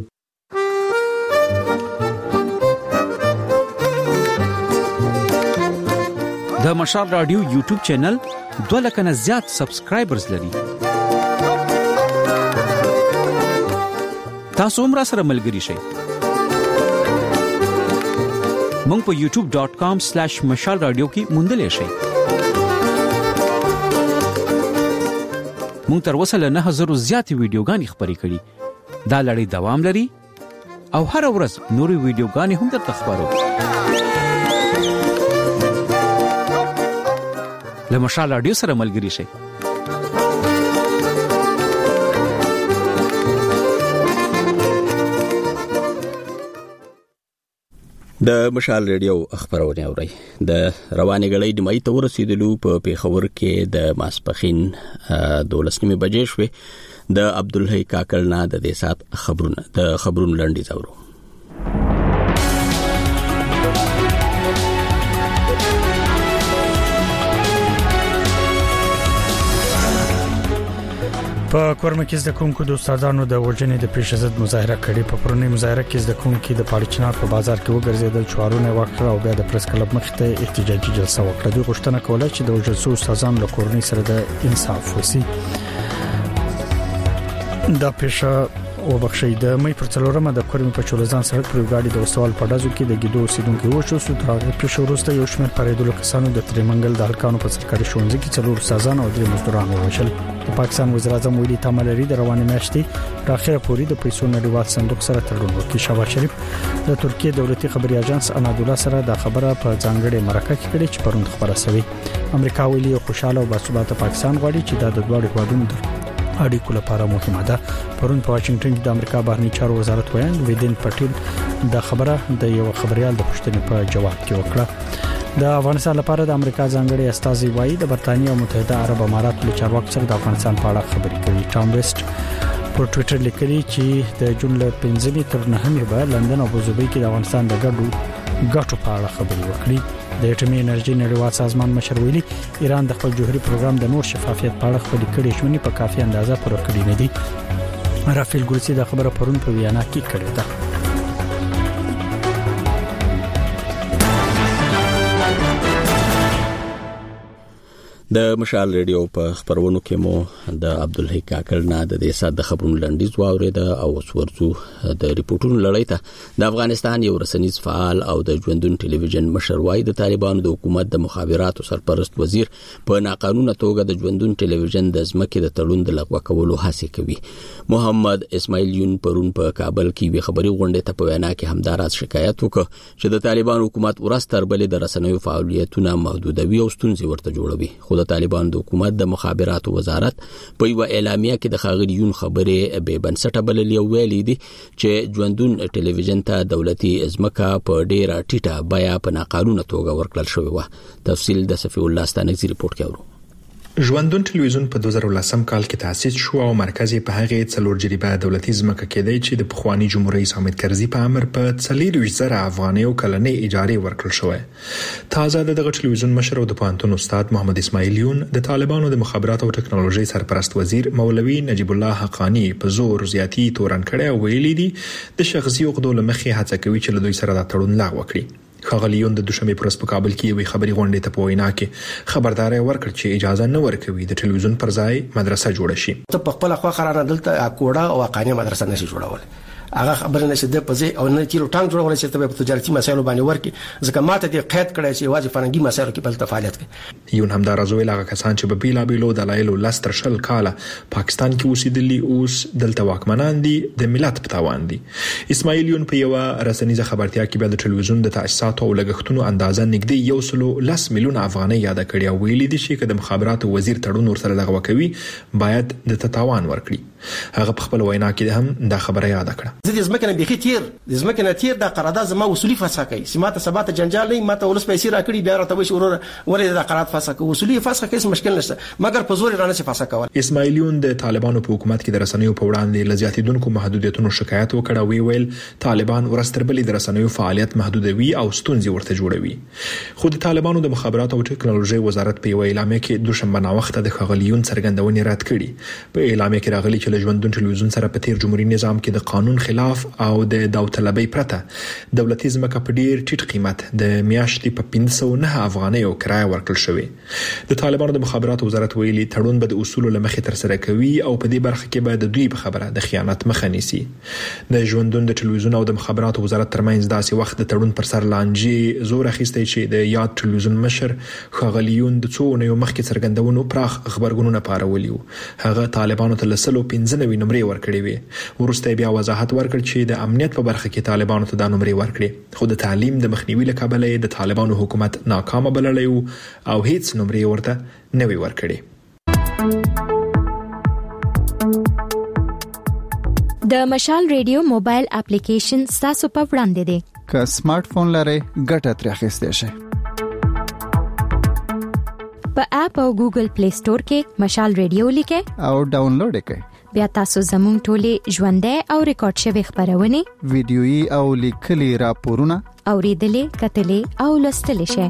د مشال رادیو یوټیوب چینل دوه لکه نه زیات سبسکرایبرز لري. تاسو هم را سره ملګري شئ. مونږ په یوټیوب ډاٹ کام سلیش مشال رادیو کې موندلی شئ. مونږ تر اوسه له نه هزرو زیاتې ویډیوګانې خپرې کړي. دا لړۍ دوام لري او هر ورځ نورې ویډیوګانې هم درته خپرو. له مشال رادیو سره ملګري شئ. د مشال ریډیو خبرونه اوري د رواني غړې د مې تور رسیدلو په پیښور کې د ماسپخین دولس نیمه بجې شوې د عبدالحی کاکل نه د دې سات خبرونه د خبرونو لنډي زورو په کورمه کې د کومکو د استادانو د وژنې د پیشزد مظاهره کړې په پرونی مظاهره کې د کومکو د پاړچنار په بازار کې وګرځیدل چوارونه وکړه او بیا د پریس کلب مخ ته احتجاجي جلسه وکړه دوی غوښتنه کوله چې د وژل استادانو له کورنۍ سره د انصاف وسی دا پیښه او بخښي د مې پر څلورمه د کورمې په چولزان سره پر غاډي د وسوال په دازو کې د ګیدو سیدونکو وشو سو دا پیښه وروسته یو شمېر پریدلو کسانو د تریمنګل د هلکانو په سرکاري ښوونځي کې څلور استادان او درې مزدوران ووژل د پاکستان وزیر اعظم ویلي تاملري د رواني میاشتې په اخره پورې د پیسو نړیوال صندوق سره تړون وکړي شهباز شریف د ترکیه دولتي خبري اژانس انادولا سره د خبره په ځانګړي مرکه کې کړي چې پروند خبره شوې امریکا ویلي خوشاله او باثباته پاکستان غواړي چې د دوه هیوادونو اړیکو لپاره مهمه ده پرون په واشنگټن کې د امریکا بهرنی چارو وزارت ویان ویدین پټیل د خبره د یو خبريال د پوښتنې په جواب کې وکړه د افغانستان لپاره د امریکا ځانګړي استازي وایي د برتانیې او متحده عرب اماراتو له چارواکو سره د افغانستان په اړه خبرې کوي ټام ویسټ په ټوئیټر لیکلي چې د جون له پنځمې تر نهمې به لندن او ابوظبي کې د افغانستان د ګډو ګټو په اړه خبرې وکړي د اټومي انرژي نړیوال سازمان مشر ویلي ایران د خپل جوهري پروګرام د نور شفافیت په اړه خپل کړي ژمنې په کافي اندازه پوره کړې نه دي رافیل ګورسي د خبره پرون په ویانا کې کړې ده د مشال ریډیو په خبرونو کې مو د عبدالحی کاکل نه د دې سات د خبرونو لنډیز واورید او ورڅو د ریپورتونو لړۍ ته د افغانستان یو رسنیز فعال او د ژوندون ټلویزیون مشر وای د طالبانو د حکومت د مخابراتو سرپرست وزیر په ناقانونه توګه د ژوندون ټلویزیون د ځمکې د تړون د لغوه کولو هڅه کوي محمد اسماعیل یون پرون په کابل کې وی خبري غونډه ته په وینا کې همدارات شکایت وکړ چې د طالبانو حکومت ورستر بلې د رسنیو فعالیتونه محدودوي او ستونزې ورته جوړوي خو د طالبان د حکومت د مخابراتو وزارت په یو اعلامیه کې د خاغلیون خبره به بنسټه بللې ویلې دي چې ژوندون ټلویزیون ته دولتي ازمکه په ډیره ټیټه بیا په ناقانونه توګه ورکړل شوی و تفصیل د صفی الله ستانګزي ریپورت کوي ژوندون ټلویزیون په دوه زره ولسم کال کې تاسیس شو او مرکز یې په هغه څلور جریبه دولتي ځمکه کې دی چې د پخوانی جمهور رئیس حامد کرزي په امر په څلور زره افغانۍ او کلنې اجاره ورکړل شوې تازه دغه ټلویزیون مشر او د پوهنتون استاد محمد اسماعیل یون د طالبانو د مخابراتو او ټکنالوژي سرپرست وزیر مولوی نجیب الله حقانی په زور زیاتی تورن کړي او ویلي دي د شخصي عقدو لمخې هڅه کوي چې له دوی سره د تړون لغوه کړي خاغلیون د دوشنبه پر ورځ په کابل کې وی خبري غونډه ته په وینا کې خبرداري ورکړ چې اجازه نه ورکوي د ټلویزیون پر ځای مدرسه جوړ شي ته په خپل خوا قرار دلته کوړه او قانوني مدرسه نشي جوړول هغه خبره نشي د پځي او نه تیرو ټانګ جوړول چې ته په تجارتي مسایلو باندې ورکی ځکه ماته د قید کړی چې واجب فرنګي مسایلو کې بل فعالیت کوي یون همدار ازویل هغه کسان چې په بیلا بیلو دلایلو لستر شل کاله پاکستان کې اوسېدلي اوس دلته واکمنان دي د ملت په تاوان دي اسماعیل یون په یو رسنیزه خبرتیا کې بل ټلویزیون د تاسیساتو او لګښتونو اندازه نږدې یو سلو لس میلیون افغانۍ یاد کړی او ویلي دي چې د مخابراتو وزیر تړون ورسره لغوه کوي باید د تاوان ورکړي هغه په خپل وینا کې هم دا خبره یاد کړه زه د ځمکې نه بيخي تیر د ځمکې نه تیر دا قرارداد زما وصولي فسخ کوي سماته سبات جنجال نه ماته ولس پیسې راکړي بیا راته وشي ورور ولې دا قرارداد فسخ کوي وصولي فسخ کوي مشکل نشته مګر په زور رانه فسخ کول اسماعیلیون د طالبانو په حکومت کې د رسنیو په وړاندې لزیاتیدونکو محدودیتونو شکایت وکړ وی ویل طالبان ورستربلې د رسنیو فعالیت محدودوي او ستونزې ورته جوړوي خو د طالبانو د مخابراتو او ټکنالوژي وزارت په اعلامیه کې دوشنبه نا وخت د خغلیون څرګندونې رد کړي په اعلامیه کې راغلي چې ژوندون ټلویزیون سره په تیر جمهوریت نظام کې د قانون خلاف او د داوطلبۍ پرته دولتي ځمکه په ډیر ټیټ قیمت د میاشتې په پنځه سوه نه افغانۍ او کرایه ورکړل شوې د طالبانو د مخابراتو وزارت ویلي تړون به د اصولو لمخې تر سره کوي او په دې برخه کې به د دوی په خبره د خیانت مخه نیسي د ژوندون د ټلویزیون او د مخابراتو وزارت ترمنځ داسې وخت د تړون پر سر لانجې زور اخیستی چې د یاد ټلویزیون مشر خغلیون د څو نه یو مخکې څرګندونو پراخ خبرګونونه پارولیو هغه طالبانو ته لسلو پنځه نوي نمرې ورکړې وي ورسته بیا وضاحت ورکړ چې د امنیت په برخه کې طالبانو ته د نمرې ورکړي خو د تعلیم د مخنیوي لپاره د طالبانو حکومت ناکامه بللی او هیڅ نمرې ورته نه وی ورکړي د مشال ریډیو موبایل اپلیکیشن تاسو په وړاندې دی که سمارټ فون لرئ ګټه ترې اخیستی شئ. په اپ او ګوګل پلی سٹور کې مشال ریډیو لیکئ او ډاونلوډ یې کړئ. بیا تاسو زموږ ټولې ژوندۍ او ریکارډ شوي خبرونه ویډیويي او لیکلي راپورونه اوریدلې کتلې او لوستلې شئ.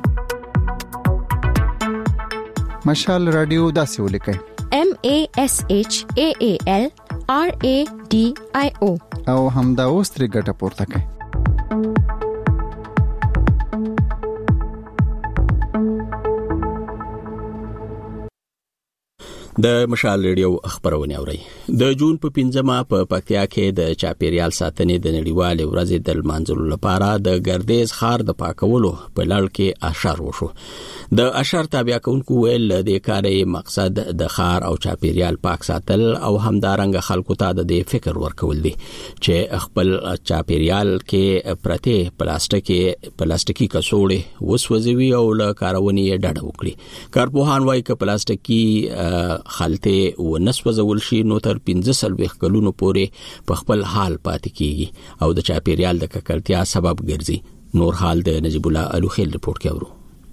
مشال رادیو داسې ولیکئ: M A S H A A L R A D I O او همدا اوس ترې ګټه پورته کړئ. د مشال ریډیو خبرونه اوري. د جون په پنځمه په پکتیا کې د چاپیریال ساتنې د نړیوالې ورځې د لمانځلو لپاره د ګردیز ښار د پاکولو په لړ کې اشر وشو. د اشر تابع کونکو ویل د کاري مقصد د ښار او چاپیریال پاک ساتل او همدارنګ خلکو ته د فکر ورکول دي چې خپل چاپیریال کې پرته پلاستیکي پلاستیکي کڅوړې وسوځوي او له کارونې ډډه وکړي. کارپوهان وايي چې پلاستیکي خلته و نسوځول شي نو تر پنځه سلويخ کلونو پورې په خپل حال پاتې کیږي او د چاپیریال د ککړتیا سبب ګرځي. نور حال د نجیب الله الوخیل رپورټ کوي.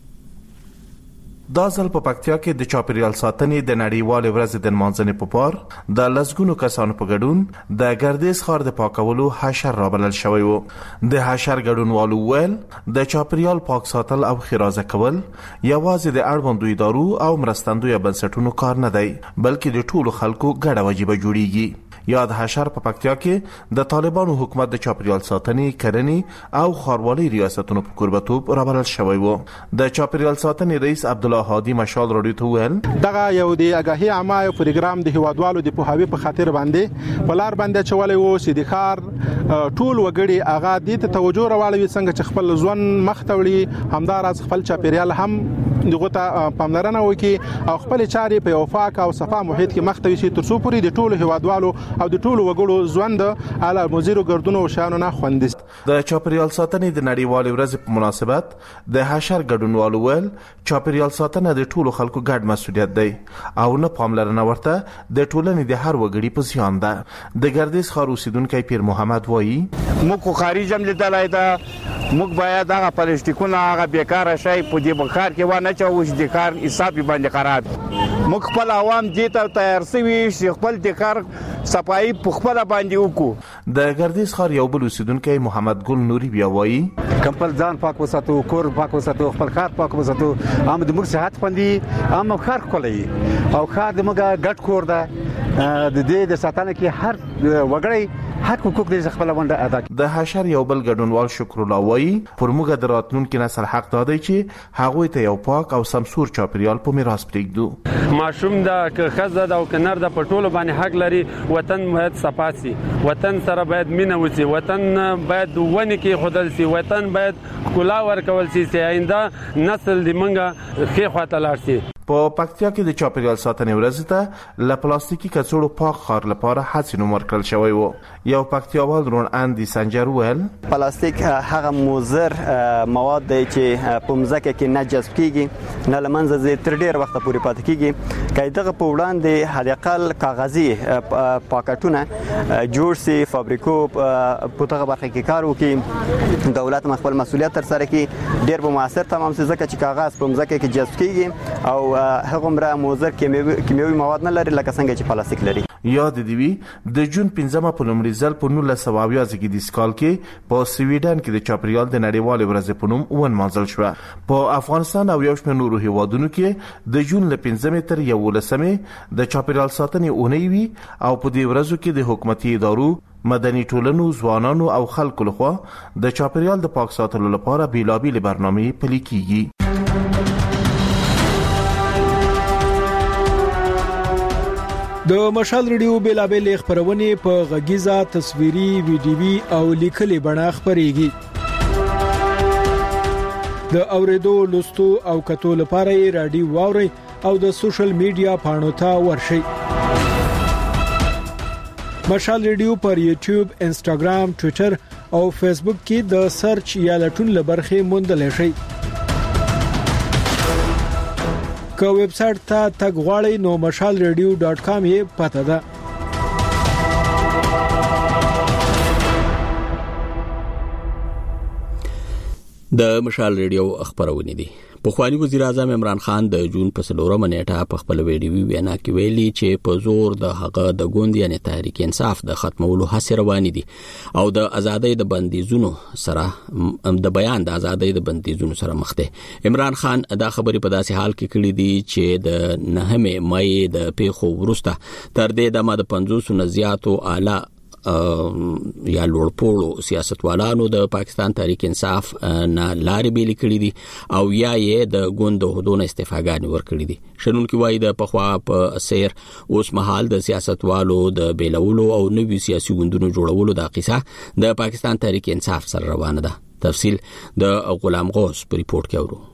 دا ځل په پکتیا کې د چاپیریال ساتنې د نړیوالې ورځې د لمانځنې په پار د لسګونو کسانو په ګډون د ګردیز ښار د پاکولو حشر رابلل شوی وو. د حشر ګډونوالو ویل د چاپیریال پاک ساتل او خیرازه کول یوازې د اړوندو ادارو او مرستندویه بنسټونو کار نه دی، بلکې د ټولو خلکو ګډه وجیبه جوړیږي. یا د حشر په پکتیا کې د طالبانو حکومت د چاپیریال ساتنې، کرنې او ښاروالۍ ریاستونو په کوربتوب رابلل شوی وو. د چاپیریال ساتنې رئیس عبدالله هادي مشال رادیو ته ویل: دغه یو د اگاهي عامه پروګرام د هیوادوالو د پوهاوی په خاطر باندې بلار باندې چولې وو چې د ښار ټول وګړي اغا د توجه راوړي څنګه چې خپل ځوان مختوړي همدار از خپل چاپیریال هم دغه ته پاملرنه وکړي او خپل چاري په وفاق او صفا محیط کې مختوي شي تر څو پورې د ټولو هیوادوالو او د ټولو وګړو ژوند اعلی مزیرو ګردونو شانو نه خوندي. د چاپیریال ساتنې د نړیوالې ورځې په مناسبت د حشر ګډونوالو ول چاپیریال ساتنه د ټولو خلکو ګډ مسؤلیت دی او نه پاملرنه ورته د ټولنې د هر وګړي په زیان ده. د ګردیز ښار اوسیدونکو پیر محمد وایي: موږ خارج هم لیدلای دا موږ باید هغه پلاستیکونه هغه بیکاره شي په دې بخار کې ونه چاوش د کار حساب باندې خراب. موږ خپل عوام دې ته تیار سوي چې خپل د کار صفایي په خپل باندې وکړو. د ګردیز ښار یو بل اوسیدونکو محمد ګل نوري بیا وایي: خپل ځان پاک وساتو، کور پاک وساتو، خپل کار پاک وساتو، هم د موږ صحت باندې هم کار کولای او کار د موږ ګډ کور ده. د دې د ساتنه کې هر وګړی حق حقوق دې خپل ونده ادا کړي. د حشر یو بل ګډونوال شکر الله وایي: پر موږ د راتلونکي نسل حق دادی چې هغه ته یو پاک او سمسور چاپیریال په میراث پرېږدو. ماشوم د خزه د او کنر د پټولو باندې حق لري. وطن باید صفاسي، وطن سره باید مینه وسی، وطن باید ونه کې خدل سي، وطن باید کلا ورکول سي چې آینده نسل دې منګه خې خواته لاړ سي. په پکتیا کې د چاپیریال ساتنې ورځ ته ل پلاستیکي کڅوړو پاک ښار لپاره هڅې نوم ورکړل شوی وو. یو پکتیاوال رون اندي سنجر ویل: پلاستیک هغه مضر مواد دی چې په مځکه کې نه جذب کیږي، نه لمنځه ځي، تر ډیر وخت پورې پاتې کیږي. کله دغه په وړاندې حداقل کاغذي پاکټونه جوړ سي، فابریکو په دغه برخه کې کار وکړي، دولت خپل مسؤلیت تر سره کوي، ډیر به موثر تمام سي ځکه چې کاغذ په مځکه کې جذب کیږي او هغه مره مضر کیمیاوي مواد نه لري لکه څنګه چې پلاستیک لري. یاد دی وی د جون پنځمه په لومړي ځل په نولس سوه اویا زیږدیز کال کې په سویډن کې د چاپیریال د نړیوالې ورځې په نوم ونمانځل شوه. په افغانستان او یو شمېر نورو هیوادونو کې د جون له پنځمې تر یولسمې د چاپیریال ساتنې اونۍ وي او په دې ورځو کې د حکومتي ادارو، مدني ټولنو، ځوانانو او خلکو لخوا د چاپیریال د پاک ساتلو لپاره بیلابېلې برنامې پلي کیږي. د مشال ریډیو بیلابل خبرونه په غږیزه، تصویري، ویډیوي او لیکلي بڼه خبريږي. د اوریدو، لوستو او کتو لپاره رادیو واوري او د سوشل میډیا پاڼو ته ورشئ. مشال ریډیو پر یوټیوب، انسټاګرام، ټوئیټر او فیسبوک کې د سرچ یا لټون لبرخه موندل شي. که ویب سټ ته تګ غواړئ نو مشال ریډیو ډاټ کام یې پته ده. د مشال ریډیو خبرونه دي. پخوانی وزیر اعظم عمران خان د جون په څلورمه نیټه په خپل ویډیو وینا کې ویلي چې په زور د هغه د ګوند یعنی تحریک انصاف د ختمولو هڅې روانې دي او د ازادۍ د بندیزونو سره د بیان د ازادۍ د بندیزونو سره مخ دي. عمران خان دا خبرې په داسې حال کې کړې دي چې د نهمه مې د پیښو وروسته تر دې دمه د پنځوس نه زیاتو اعلی یا لوړپوړو سیاستوالانو د پاکستان تحریک انصاف نه لارې بیل کړې دي او یا یې د ګوند هدونه استعفاګانې ورکړې دي. شنونکي وایي د پخوا په سیر اوس مهال د سیاستوالو د بیلولو او نوي سیاسي ګوندونو جوړولو د قصه د پاکستان تحریک انصاف سره روانه ده. تفصیل د غلام غوث په ریپورت کې اورو.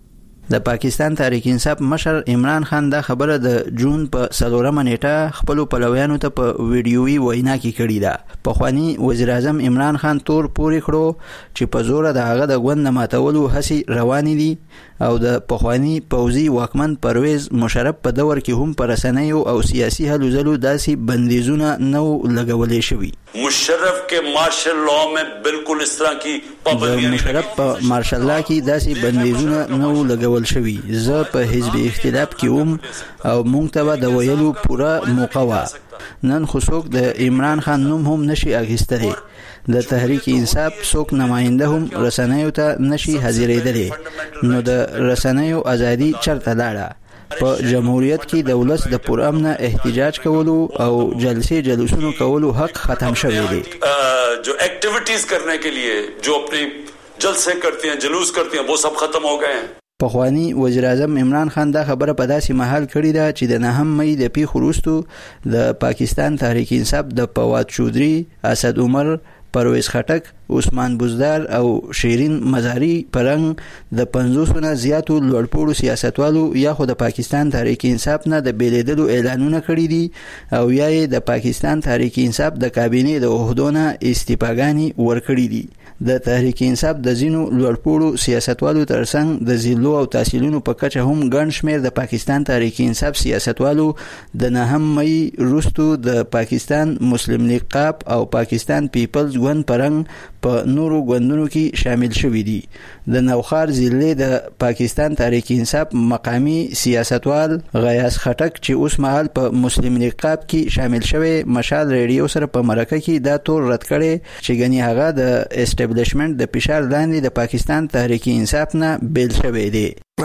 د پاکستان تحریک انصاف مشر عمران خان دا خبره د جون په څلورمه نیټه خپل پلویانو ته په ویډیويي وینا کې کړې ده. پخوانی وزیر اعظم عمران خان تور پورې کړو چې په زور د هغه د ګوند ماتولو هڅې روانې دي او د پخوانی پوځي واکمن پرویز مشرف په دور کې هم پر رسنیو او سیاسي هلو ځلو داسې بندیزونه نو لګولې شوي. مشرف کې مارشل لا में بالکل اس तरह की پابندیاں مشرف په مارشل لا کې داسې بندیزونه نو لګول شوي. زه په حزب اختلاف کې وم او مونږ ته د ویلو پوره موقع و. نن خو څوک د عمران خان نوم هم نشي اخیستلی. د تحریک انصاف څوک نماینده هم رسنیو ته نشي حاضرېدلی. نو د رسنیو ازادي چرته لاړه؟ په جمهوریت کې د ولس د پرامن احتجاج کولو او جلسې جلوسونو کولو حق ختم شوی دی. جو ایکټیویټیز کرنے کے لیے جو اپنے جلسے کرتے ہیں جلوس کرتے ہیں وہ سب ختم ہو گئے ہیں. پخوانی وزیر اعظم عمران خان دا خبره په داسې محل کړې ده چې د نهم مې د پیښو وروسته د پاکستان تحریک انصاف د فواد چودري، اسد عمر، پرویز خټک، عثمان بزدار او شیرین مزاری پرنګ د پنځوس نه زیاتو لوړپوړو سیاستوالو یا خو د پاکستان تحریک انصاف نه د بیلیدلو اعلانونه کړي دي او یا د پاکستان تحریک انصاف د کابینې د عہدونو استعفاګانې ورکړي دي. د تحریک انصاف د زینو لوړپوړو سیاستوالو ترڅنګ د زیلو او تحصیلونو په کچه هم ګڼ شمېر د پاکستان تحریک انصاف سیاستوالو د نهم مې وروسته د پاکستان مسلم لیگ قاپ او پاکستان پیپلز ګوند پرنګ په نورو ګوندونو کې شامل شوي دي. د نوخار ضلع د پاکستان تحریک انصاف مقامی سیاستوال غیاث خټک چې اوس مهال په مسلم لیگ قاپ کې شامل شوی مشال ریډیو سره په مرکه کې دا تور رد کړي چې غني هغه د اسټابلیشمنت د فشار لاندې د پاکستان تحریک انصاف نه بیل شوی دی.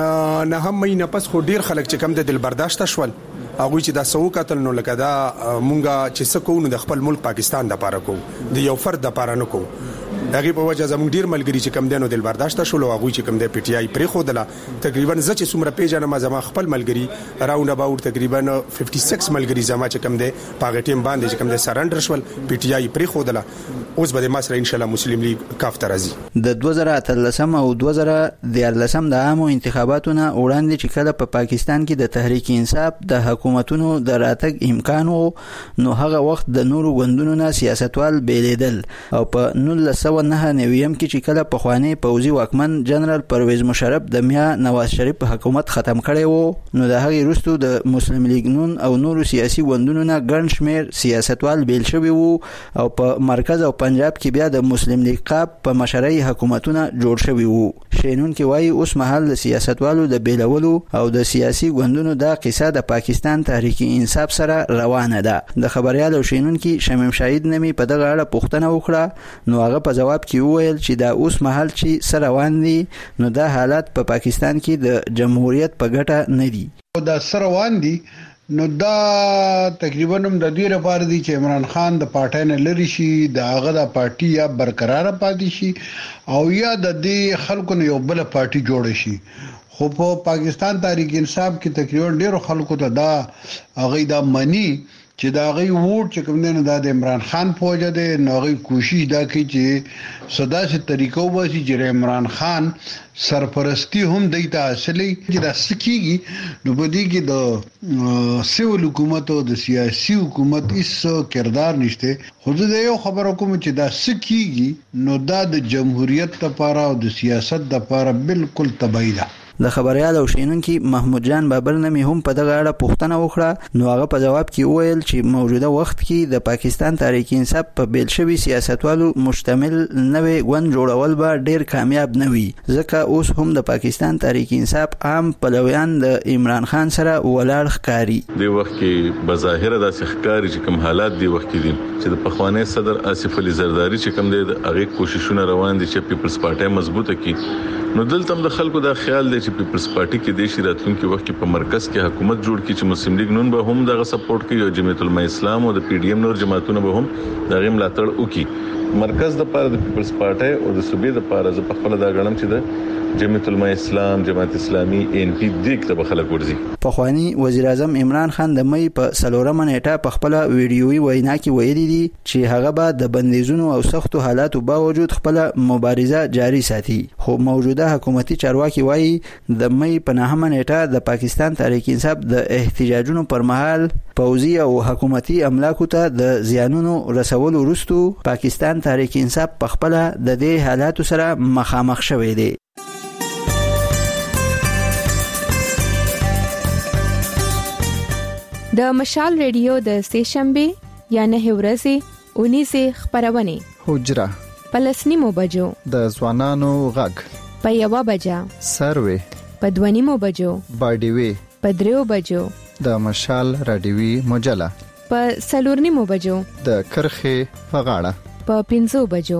نه هم مې نه پس خو ډیر خلک چې کم د دل برداشت شول هغه چې دا سو قتل نو لکه دا مونږه چې سکو نو د خپل ملک پاکستان د پاره کو د یو فرد د پاره نه کو. هغه په وجه زموږ ډیر ملګری چې کم دینو دل برداشت شول او هغه چې کم د پی ټی آی پرې خو دله تقریبا ز چې څومره پیژنه ما زما خپل ملګری راوند اباوت تقریبا پچاس ملګری زما چې کم د پاغه ټیم باندې چې کم د سرندر شول پی ټی آی پرې خو دله اوس به ما سره ان شاء الله مسلم لیگ کاف ترازی. د دوه زره اتلسم او دوه زره دیارلسم د عامو انتخاباتونو وړاندې چې کله په پاکستان کې د تحریک انصاف د حکومتونو د راتګ امکان وو نو هغه وخت د نورو غوندونو نه سیاستوال بیلیدل او په نولس سوه نه نویم کې چې کله په خوانی پوځي واکمن جنرال پرویز مشرف د میا نواز شریف حکومت ختم کړي وو نو د هغه وروسته د مسلم لیگ نون او نورو سیاسي غوندونو نه ګڼ شمېر سیاستوال بیل شوي وو او په مرکز او پنجاب کې بیا د مسلم لیگ قاپ په مشرۍ حکومتونه جوړ شوي وو. شینون کې وایي اوس مهال د سیاستوالو د بیلولو او د سیاسي غوندونو د قصه د پاکستان تحریک انصاف سره روانه ده. د خبريال او شینون کې شمیم شاهید نمی په دغه اړه پوښتنه وکړه نو هغه په جواب کې وویل چې دا اوس مهال چې سره روان دي نو دا حالات په پا پاکستان کې د جمهوریت په ګټه نه دي. دا سره روان دي نو دا تقریبا هم د دې لپاره دي چې عمران خان د پارټۍ نه لري شي د هغه د پارټي یا برقرار پاتې شي او یا د دې خلکو نه یو بل پارټي جوړ شي. خو په پاکستان تحریک انصاف کې تقریبا ډیرو خلکو ته دا هغه دا منی چې دا غي ووټ چې کوم نه د عمران خان فوج ده نو غي کوشش دا کوي چې صدا سي طریقو واسي چې عمران خان سرپرستی هم دیتا اصلي چې دا سکیږي نو په دې کې د سیول حکومت او د سیاسي حکومت هیڅ کردار نشته. خو دا یو خبره کوم چې دا سکیږي نو دا د جمهوریت لپاره او د سیاست لپاره بالکل تبعی ده. د خبريال او شینونکو محمود جان بابر نمي هم په دغه اړه پوښتنه وکړه، نو هغه په جواب کې وویل چې موجوده وخت کې د پاکستان تحریک انصاف په بیل شوي سیاستوالو مشتمل نوې ګوند جوړول به ډیر کامیاب نه وي، ځکه اوس هم د پاکستان تحریک انصاف عام پلویان د عمران خان سره ولاړ ښکاري. د وخت کې بظاهر د ښکاری چې کوم حالات دی وخت کې دي چې د پخوانی صدر آصف علي زرداری چې کوم دی د هغه کوششونه روان دي چې پیپلز پارټي مضبوطه کړي، نو دلته هم د خلکو دا خیال دی چې پیپلز پارټي کې د شراتونکو وخت کې په مرکز کې حکومت جوړ کړي چې مسلم لیگ نون به هم دغه سپورټ کوي او جمعیت العلماء اسلام او د پی ډی ایم نور جماعتونه به هم دغه ملاتړ وکړي. مرکز د پاره د پیپلز پارټي او د صوبې د پاره ز په خپل دا غنم چې د جمعیت العلماء اسلام، جماعت اسلامي، ان پی دیک ته خلک ورځي. پخوانی وزیر اعظم عمران خان د مې په سلورمه نیټه په خپل ویډیويي وینا کې ویلي دي چې هغه به د بندیزونو او سختو حالاتو باوجود خپل مبارزه جاری ساتي، خو موجوده حکومتي چارواکي وایي د مې په نهمه نیټه د پاکستان تحریک انصاف د احتجاجونو پر مهال پوځي او حکومتي املاکو ته د زیانونو رسولو وروسته پاکستان تحریک انصاف په خپل د دې حالاتو سره مخامخ شوی دی. د مشال ریډیو د سېشنبه یا نه ورځې اونیزه خبرونه حجره پلسنیمو بجو د ځوانانو غږ په یو بجا سروي په دوانیمو بجو باډیوي په دریو بجو د مشال رادیوي مجله په سلورنیمو بجو د کرخه په غاړه په پنځو بجو.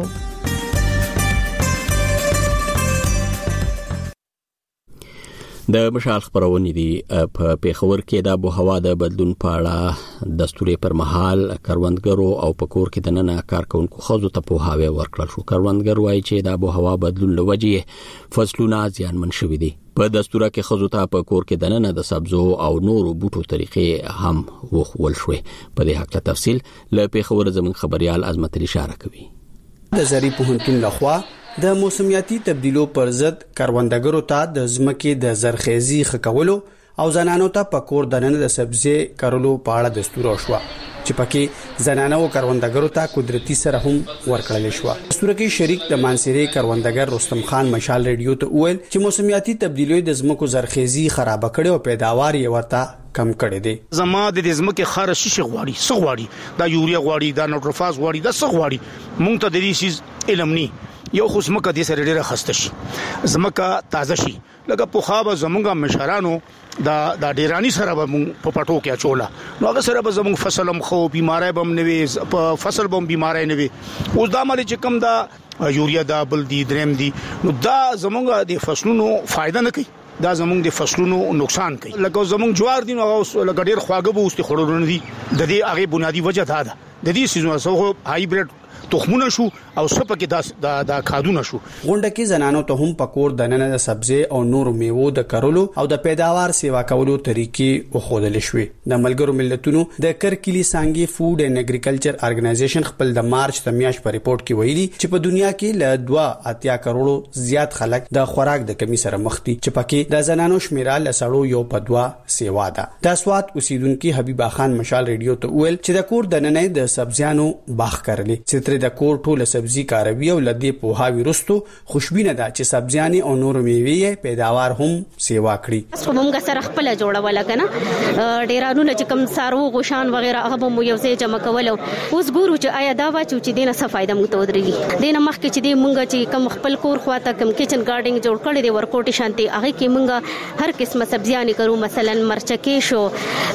د مشال خبرونه دي په پیښور کې د ابو هوا د بدلون په اړه د دستوري پر مهال کروندګرو او پکور کې د نن کارکونکو خزو ته په هاوی ورکړل شو. کروندګر وایي چې د ابو هوا بدلون لوجې فصلونه زیانمن شوي دي. په دستوره کې خزو ته په کور کې د نن د سبزو او نورو بوټو طریقې هم وخول شوې. په دې حق تفصیل له پیښور زمون خبريال عظمت اشاره کوي. د زری پوهنتون لخوا د موسمیاتي تبدیلو پر ضد کروندګرو ته د ځمکې د زرخېزي خکولو او زنانو ته په کور دننه د سبزی کرلو په اړه دستور شو چې پکې زنانو کروندګرو ته قدرتي سره هم ورکړل شو. دستور کې شریک د مانسيري کروندګر رستم خان مشال ریډیو ته ویل چې موسمیاتي تبدیلو د ځمکو زرخېزي خراب کړي او پیداوار یې ورته کم کړي دي. زما د دې ځمکې خار شیشه غواړي، سغواړي دا یوریا غواړي، دا نوټروفاز غواړي، دا سغواړي. مونږ ته د دې شیز علم ني یو خو زمکه د سره ډیره خسته شي، زمکه تازه شي، لکه په خابه زمونږه مشرانو دا د ډیرانی سره به په پټو کې اچولا، نو هغه سره به زمونږ فصل هم خو بیماری بم نه وي، په فصل بم بیماری نه وي. اوس دا مالي چې کم دا یوریا دا بل دی دریم دی، نو دا زمونږه د فصلونو فائدہ نه کوي، دا زمونږ د فصلونو نقصان کوي. لکه زمونږ جوار دي نو هغه لکه ډیر خواږه به اوس ته خړورونه دي. د دې هغه بنیادی وجه دا ده د دې سيزونو سره هایبرید تخمونه شو او سپکه داس دا د کادونه شو. غونډه کې زنانو ته هم پکور د نن د سبزی او نور میوه د کرلو او د پیداوار سیوا کولو طریقې وښودل شوې. د ملګرو ملتونو د کرکلی سانګي فود اینڈ اګریکلچر ارګنایزیشن خپل د مارچ د میاشت په ریپورت کې ویلي چې په دنیا کې له دوه اتیا کروڑو زیات خلک د خوراک د کمی سره مخ دي، چې پکې د زنانو شمیره لسړو یو په دوا سیوا ده. د سوات اوسیدونکو حبیبا خان مشال ریډیو ته ویل چې د کور د نن د سبزیانو باغ کړلې، چې د کور ټوله سبزی کاروي او لدی په هاوی رستو خوشبینه ده چې سبزیاني او نور میوې پیداوار هم سیوا کړی. موږ سره خپل جوړول کنه ډیرانو چې کم سارو غوشان وغیرہ هغه مو یو ځای جمع کول. اوس ګورو چې آیا دا واچو چې دینه څه فائدہ مو ته ودرېږي. دینه مخکې چې دی مونږ چې کم خپل کور خواته کم کچن گارډنګ جوړ کړی دی ورکوټي شانتي هغه کې مونږ هر قسمه سبزیاني کرو، مثلا مرچکې شو،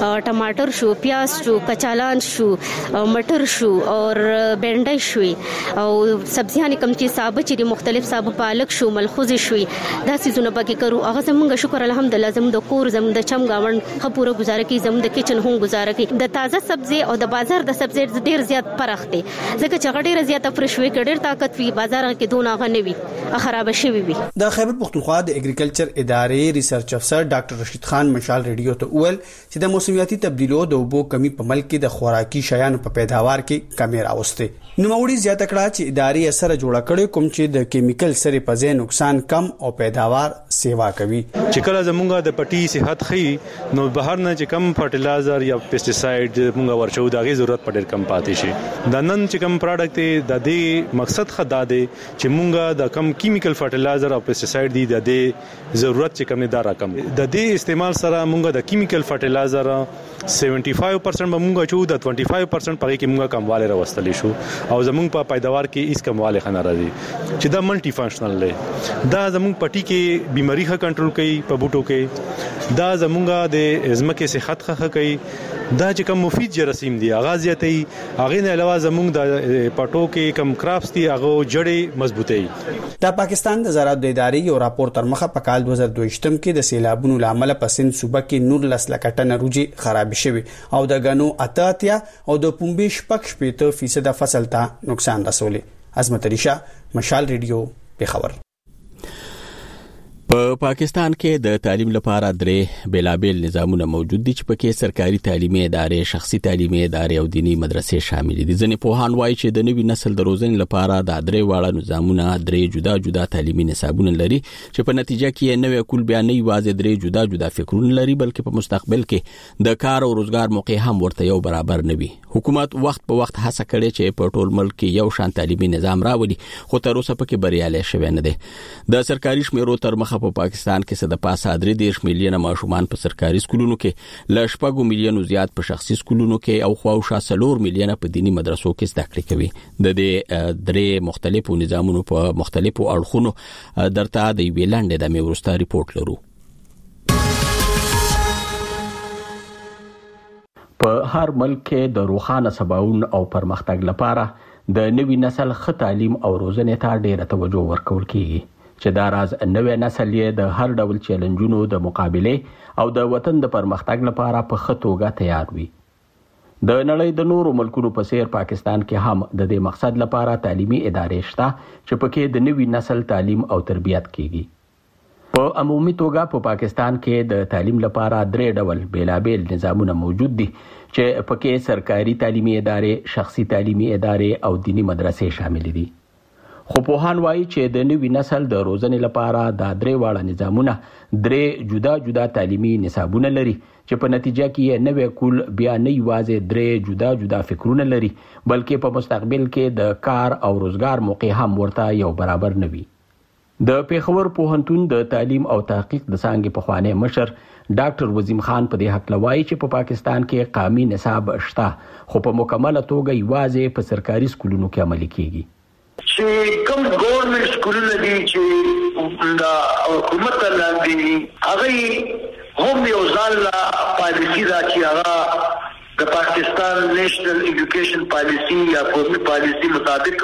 ټماټر شو، پیاز شو، کچالان شو، مټر شو اور بینډای شوی او سبزیانه کم چې صابه چې مختلف صابه پالک شو، ملخوزه شوی، دا سيزونه پکې کرو. هغه زمونږ شکر الحمدلله زموږ د کور زموږ د چم گاوند خپوره گزاره کی، زموږ د کچن هم گزاره کی. د تازه سبزی او د بازار د سبزی ډیر زیات فرق دی، ځکه چې ډیر زیات فرش وی کډیر طاقت وی بازار کې دونه غنوي خراب شوی وي. د خیبر پختونخوا د اګریکلچر ادارې ریسرچ افسر ډاکټر رشید خان مشال ریډیو ته ویل چې د موسمیاتي تبدیلو د اوبو کمی په ملک کې د خوراکي شیانو په پیداوار کې کمی راوسته. نو نوموړي زیاته کړه چې اداري سره جوړه کړي کوم چې د کیمیکل سره په ځای نقصان کم او پیداوار سیوا کوي. چې کله زمونږه د پټي صحت خي نو بهر نه چې کم فرټیلایزر یا پیسټیساید مونږه ورچو دغه ضرورت پډیر کم پاتې شي. د نن چې کم پروډکټ د دې مقصد خدا دی چې مونږه د کم کیمیکل فرټیلایزر او پیسټیساید دی د دې ضرورت چې کم نه دا رقم د دې استعمال سره مونږه د کیمیکل فرټیلایزر پچهتر پرسنټ مونږه چو د پچیس پرسنټ پغې کې مونږه کمواله راوستلی شو او زمونږ په پیداوار کې هیڅ کمواله خنه راځي چې دا ملټي فنکشنل دی. دا زمونږ پټي کې بیماری ښه کنټرول کوي په بوټو کې. دا زمونږه د ازمکه صحت ښه کوي. دا چې کوم مفید جراثیم دي اغاز یاتي هغه نه علاوه زمونږ د پټو کې کم کراپس دي هغه جړې مضبوطي. د پاکستان د زراعت د ادارې یو راپور تر مخه په کال دوه زره دوه یم کې د سیلابونو لامل په سند صوبه کې نور لس لک ټن روجي خراب شوي او د غنو اتاتیا او د پنبه شپږ شپږ فیصد فصل ته نقصان رسولي. عظمت ریشا مشال ریډیو پیښور. په پاکستان کې د تعلیم لپاره درې بیلابل نظامونه موجود دي چې پکې سرکاري تعلیمي ادارې، شخصي تعلیمي ادارې او دینی مدرسې شامل دي. ځینې پوهان وایي چې د نوي نسل د روزنې لپاره د درې واړه نظامونه درې جدا جدا تعلیمي نصابونه لري چې په نتیجه کې نوې کول بیا نه یوازې درې جدا جدا فکرونه لري بلکې په مستقبل کې د کار او روزګار موقع هم ورته یو برابر نه وي. حکومت وخت په وخت هڅه کړې چې په ټول ملک کې یو شان تعلیمي نظام راوړي خو تر اوسه پکې بریالي شوی نه دي. د سرکاري شمیرو تر مخه په پاکستان کې څه د پاسه درې دیرش میلیونه ماشومان په سرکاري سکولونو کې، ل شپږو میلیونو زیات په شخصي سکولونو کې او خواوشا څلور میلیونه په دینی مدرسو کې زده کړې کوي. د دې درې مختلفو نظامونو په مختلفو اړخونو درته د یوې لنډې دمې وروسته ریپورت لرو. په هر ملک کې د روښانه سباوون او پرمختګ لپاره د نوي نسل ښه تعلیم او روزنې ته ډېره توجه ورکول کیږي چې دا راز نوې نسل یې د هر ډول چیلنجونو د مقابله او د وطن د پرمختګ لپاره په ښه توګه تیار وي. د نړۍ د نورو ملکونو په څیر پاکستان کې هم د دې مقصد لپاره تعلیمي ادارې شته چې پکې د نوي نسل تعلیم او تربیت کیږي. په عمومي توګه په پاکستان کې د تعلیم لپاره درې ډول بیلابل نظامونه موجود دي چې پکې سرکاري تعلیمي ادارې، شخصي تعلیمي ادارې او دینی مدرسې شامل دي. خو پوهان وایي چې د نوي نسل د روزنې لپاره دا درې واړه نظامونه درې جدا جدا تعلیمي نصابونه لري چې په نتیجه کې نوې کول بیا نه یوازې درې جدا جدا فکرونه لري بلکې په مستقبل کې د کار او روزګار موقع هم ورته یو برابر نه وي. د پیښور پوهنتون د تعلیم او تحقیق د څانګې پخوانی مشر ډاکټر وزیم خان په دې حق لوایي چې په پاکستان کې قومي نصاب شته خو په مکمله توګه یوازې په سرکاري سکولونو کې عملي کیږي. چې کوم ګورنمنت سکولونه دي چې د حکومت لاندې هغه هم یو ځل پالیسی دا چې هغه د پاکستان نېشنل ایجوکیشن پالیسی یا قومي پالیسی مطابق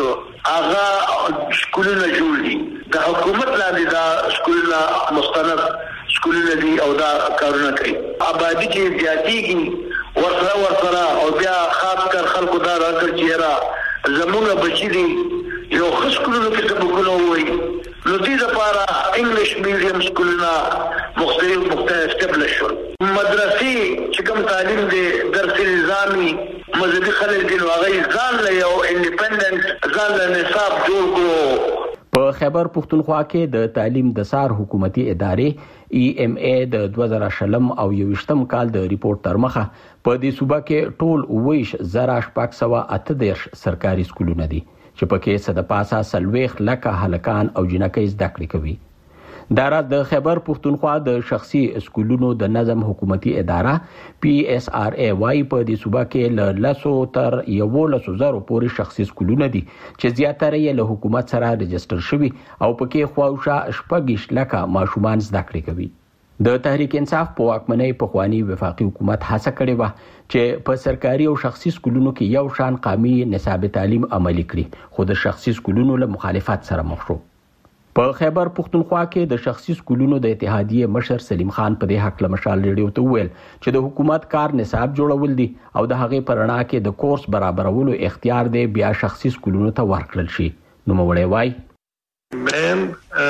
هغه سکولونه جوړ دي. د حکومت لاندې دا سکولونه مستند سکولونه دي او دا کارونه کوي. آبادی چې زیاتېږي ورسره ورسره او بیا خاص کر خلکو دا راکړ چې را زمونږ بچي دي یو ښه سکولونو کې سبقونه ووایي نو دې لپاره انګلیش میډیم سکولونه مختلف مختلف اسټابلیش شول. مدرسې چې کوم تعلیم دی درسي نظامي مذهبي خلک دي نو هغه ځان له یو انډیپندنت ځان له نصاب جوړ کړو. په خیبر پښتونخوا کې د تعلیم د سار حکومتي ادارې ای ایم ای د دوه زره شلم او یوشتم کال د ریپورت تر مخه په دې صوبه کې ټول اوویش زره شپږ سوه اته دیرش سرکاري سکولونه دي چې پکې څه د پاسه څلوېښت لکه هلکان او جنکۍ زده کړې کوي. دا راز د خیبر پښتونخوا د شخصي سکولونو د نظم حکومتي اداره پی ایس آر ای وايي په دې صوبه کې له لسو تر یولسو زرو پورې شخصي سکولونه دي چې زیاتره یې له حکومت سره رجسټر شوي او پکې خواوشا شپږ لکه ماشومان زده کړې کوي. د تحریک انصاف په واکمنۍ پخوانی وفاقي حکومت هڅه کړې وه چې په سرکاري او شخصي سکولونو کې یو شان قومي نصاب تعلیم عملي کړي خو د شخصي سکولونو له مخالفت سره مخ شو. په خیبر پښتونخوا کې د شخصي سکولونو د اتحادیې مشر سلیم خان په دې حق له مشال ریډیو ته وویل چې د حکومت کار نصاب جوړول دي او د هغې په رڼا کې د کورس برابرولو اختیار دی بیا شخصي سکولونو ته ورکړل شي. نوموړی وایي من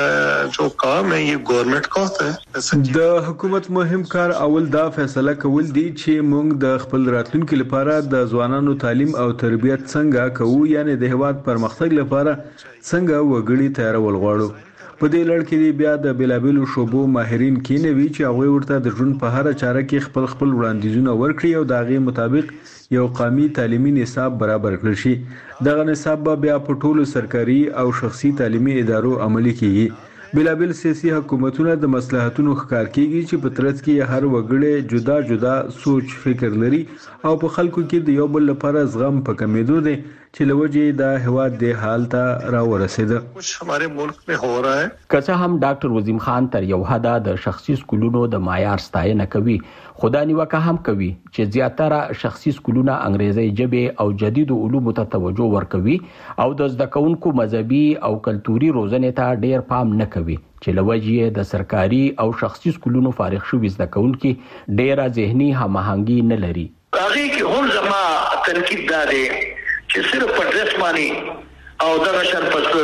जो काम है ये गवर्नमेंट का होता है। د حکومت مهم کار اول دا فیصله کول دي چې موږ د خپل راتلونکو لپاره د ځوانانو تعلیم او تربیت څنګه کوو، یعنی د هیواد پرمختګ لپاره څنګه وګړي تیارول غواړو. په دې لړ کې بیا د بلابلو شوبو ماهرین کینوي چې هغه ورته د ژوند په هر چاره کې خپل خپل وړاندیزونه ورکړي او د هغې مطابق یو قومي تعلیمي نصاب برابر کړل شي. دغه نصاب به بیا په ټولو سرکاري او شخصي تعلیمي ادارو عملي کیږي. بلابل سیاسي حکومتونه د مصلحتونو ښکار کیږي چې په ترڅ کې هر وګړی جدا جدا سوچ فکر لري او په خلکو کې د یو بل لپاره زغم په کمیدو دی چې لوجې د هواد د حال ته راورسېده. कुछ हमारे मुल्क में हो रहा है. که څه هم ډاکټر وزیم خان تر یو حده د شخصي سکولونو د معیار ستاینه کوي، خدا نیوکه هم کوي چې زیاتره شخصي سکولونه انګریزي ژبه او جديدو علومو ته توجه ورکوي او د زده کوونکو مذهبي او کلتوري روزنې ته ډیر پام نه کوي چې لوجې د سرکاري او شخصي سکولونو فارغ شوي زده کوونکي ډیره ذهني هماهنګي نه لري. هغه کې هم زما تنقید دا دی چې صرف په ډریس باندې او دغه شان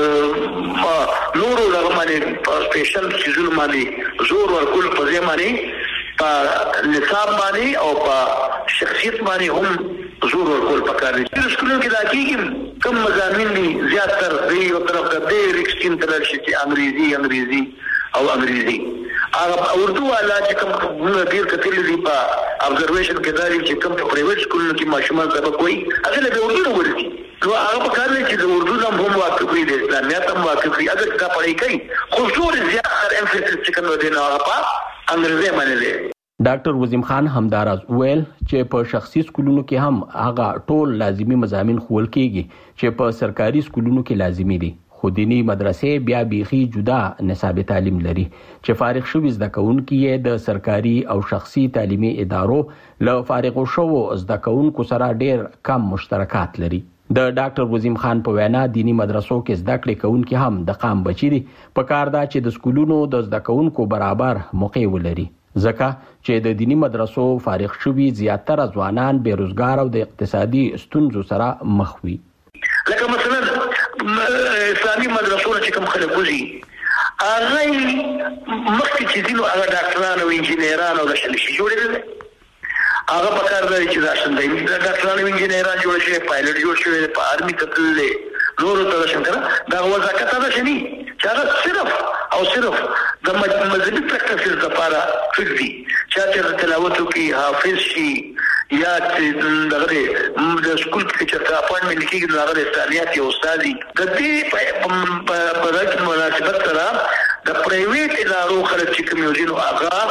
په نورو لغه باندې په سپیشل سیزون باندې زور ورکول په ځای باندې په نصاب باندې او په شخصیت باندې هم زور ورکول پکار دي. د سکولونو کې دا کېږي کوم مضامین دي زیاتر دی یو طرف ته ډېر ایکسټین تلل شي چې انګریزي انګریزي او انګریزي هغه اردو والا چې کوم ډېر کتل دي په ابزرویشن کې دا چې کوم په پرایویټ سکولونو کې ماشومان سبق کوي هغه له اردو ورتي نو هغه په کار دی چې د اردو هم هم واقف وي، د اسلامیت هم واقف وي. اگر دا پړای کوي خو زور زیات امفیسس چې کوم دی نو هغه په انګریزي باندې دی. ډاکټر وزیم خان همداراز ویل چې په شخصي سکولونو کې هم هغه ټول لازمي مضامین خول کېږي چې په سرکاري سکولونو کې لازمي دي، خو دینی مدرسې بیا بیخي جدا نصاب تعلیم لري چې فارغ شوي زده کوونکي یې د سرکاري او شخصي تعلیمي ادارو له فارغو شوو زده کوونکو سره ډیر کم مشترکات لري. د ډاکټر وزیم خان په وینا دینی مدرسو کې زده کړې کوونکي هم د قام بچي دي، په کار دا چې د سکولونو د زده کوونکو برابر موقع ولري، ځکه چې د دینی مدرسو فارغ شوي زیاتره ځوانان بیروزګار او د اقتصادي ستونزو سره مخ وي. لکه مثلا اسلامي مدرسو چې کوم خلک وزي هغه مخکې چې دینو هغه ډاکټران او انجینران او داسې شي جوړېدل، هغه په کار دی چې راشن دی ډاکټران او انجینران جوړ شي، پایلټ جوړ شي، په آرمي ته تللې نورو ته راشن کړه دا وظیفه ده شنی چې هغه صرف او صرف د مذهبي پریکټیسز لپاره فکري چې تلاوت کوي حافظ شي یا دغه د سکول کې چې اپاینټمنټ کېږي نو هغه د اسلامیات یو استاد د دې په راتلونکي مناسبت سره د پرایویټ ادارو خلک چې کوم یو دینو هغه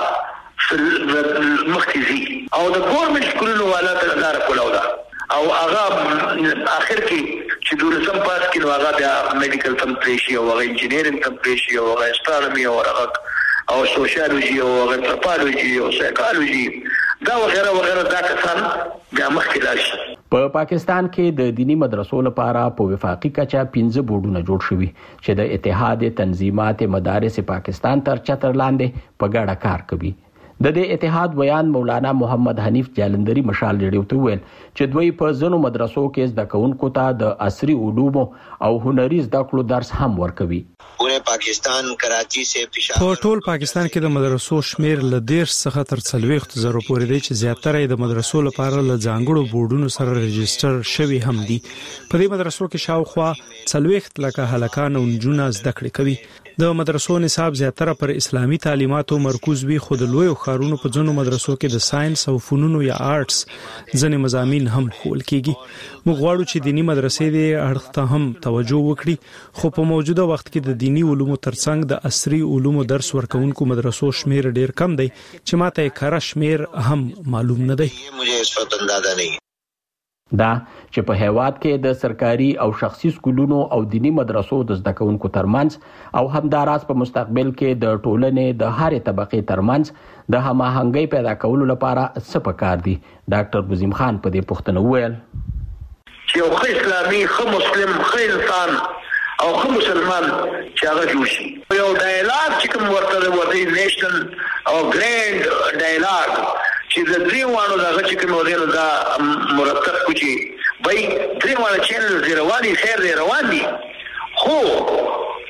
مخکې زی او د ګورنمنت سکولونو والا ته لار کولاو ده او هغه اخر کې چې دولسم پاس کې نو هغه د میډیکل تم پریشي او هغه انجینیرینګ تم پریشي او هغه استرامي او هغه او سوشیالوجي او هغه انثروپولوژي او سایکولوژي دا وغیرہ وغیرہ دا کسان بیا مخکې راشي. په پاکستان کې د دینی مدرسو لپاره په وفاقي کچه پنځه بورډونه جوړ شوي چې د اتحاد تنظیمات مدارس پاکستان تر چتر لاندې په ګډه کار کوي. د دې اتحاد بیان مولانا محمد حنیف جالندری مشال ریډیو ته ویل چې دوی په ځینو مدرسو کې زده کوونکو ته د عصري علومو او هنري زده کړو درس هم ورکوي. پوره پاکستان کراچي سے پېښور په ټول پاکستان کې د مدرسو شمیر ل ډیر څخه تر څلويخت زره پورې دی چې زیاتره د مدرسو لپاره ل ځانګړو بورډونو سره ريجستره شوی هم دي. په دې مدرسو کې شاوخوا څلويخت لکه هلکان او نجونې زده کړې کوي. د مدرسو نصاب زیاتره پر اسلامي تعلیماتو مرکوز وي، خو د لوی خارونو په ځینو مدرسو کې د ساينس او فنونو یا آرټس ځینې مضامین هم خول کیږي. موږ غواړو چې دینی مدرسې دې اړخ ته هم توجه وکړي، خو په موجوده وخت کې د دینی علومو ترڅنګ د عصري علومو درس ورکوونکو مدرسو شمیر ډیر کم دی چې ماته یې کار شمیر هم معلوم نه دی. مجھے اس وقت اندازه نه دا چې په هیواد کې د سرکاري او شخصي سکولونو او دینی مدرسو د زده کوونکو ترمنځ او همداراز په مستقبل کې د ټولنې د هرې طبقې ترمنځ د هماهنګۍ پیدا کولو لپاره څه پکار دي. ډاکټر وزیم خان په دې پوښتنه وویل چې یو ښه اسلامي ښه مسلم ښه انسان او ښه مسلمان چې هغه جوړ شي، یو ډایلاګ چې کوم ورته وایي نیشنل او ګرینډ ډایلاګ چې د درې وانو دغه چې کوم ودیلو دا مرتب کوي بای درې وانه چینل رواني خیر دی روان دي، خو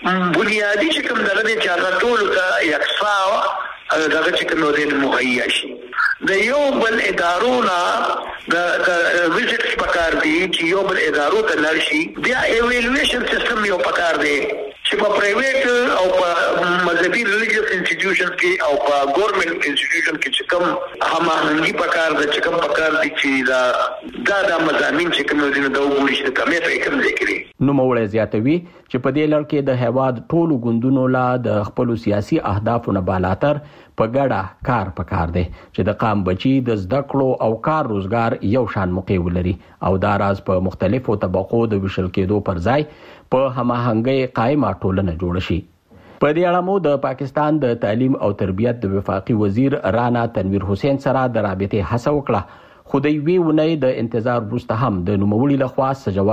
بنیادی چې کوم دغه چې هغه ټول ته یکسا دغه چې کوم نو مهیا شي د یو بل ادارونه د ویزټس پکار دي چې یو بل ادارو ته لرشي بیا ایوالویشن سیستم یو پکار دی چې په پرایویټ او په مذهبي ریلیجیس انسټیټیوشن کې او په ګورنمنت انسټیټیوشن کې چې کوم هماهنګي پکار ده چې کوم پکار دي چې دا دا د مضامین چې کوم دي د وګوري چې کومه په کوم ځای کې نو موړ زیاتوي چې په دې لړ کې د هواد ټولو ګوندونو لا د خپل سیاسي اهدافو نه بالاتر په ګډه کار پکار دی چې د قام بچي د زده کړو او کار روزګار یو شان موقع ولري او دا راز په مختلفو طبقو د وشل کېدو پر ځای په هماهنګي قائمه ټولنه جوړ شي. په دې اړه مو د پاکستان د تعلیم او تربیت د وفاقي وزیر رانا تنویر حسین سره د رابطې هڅه وکړه خو د یوې ونې د انتظار وروسته هم د نوموړي لخوا جواب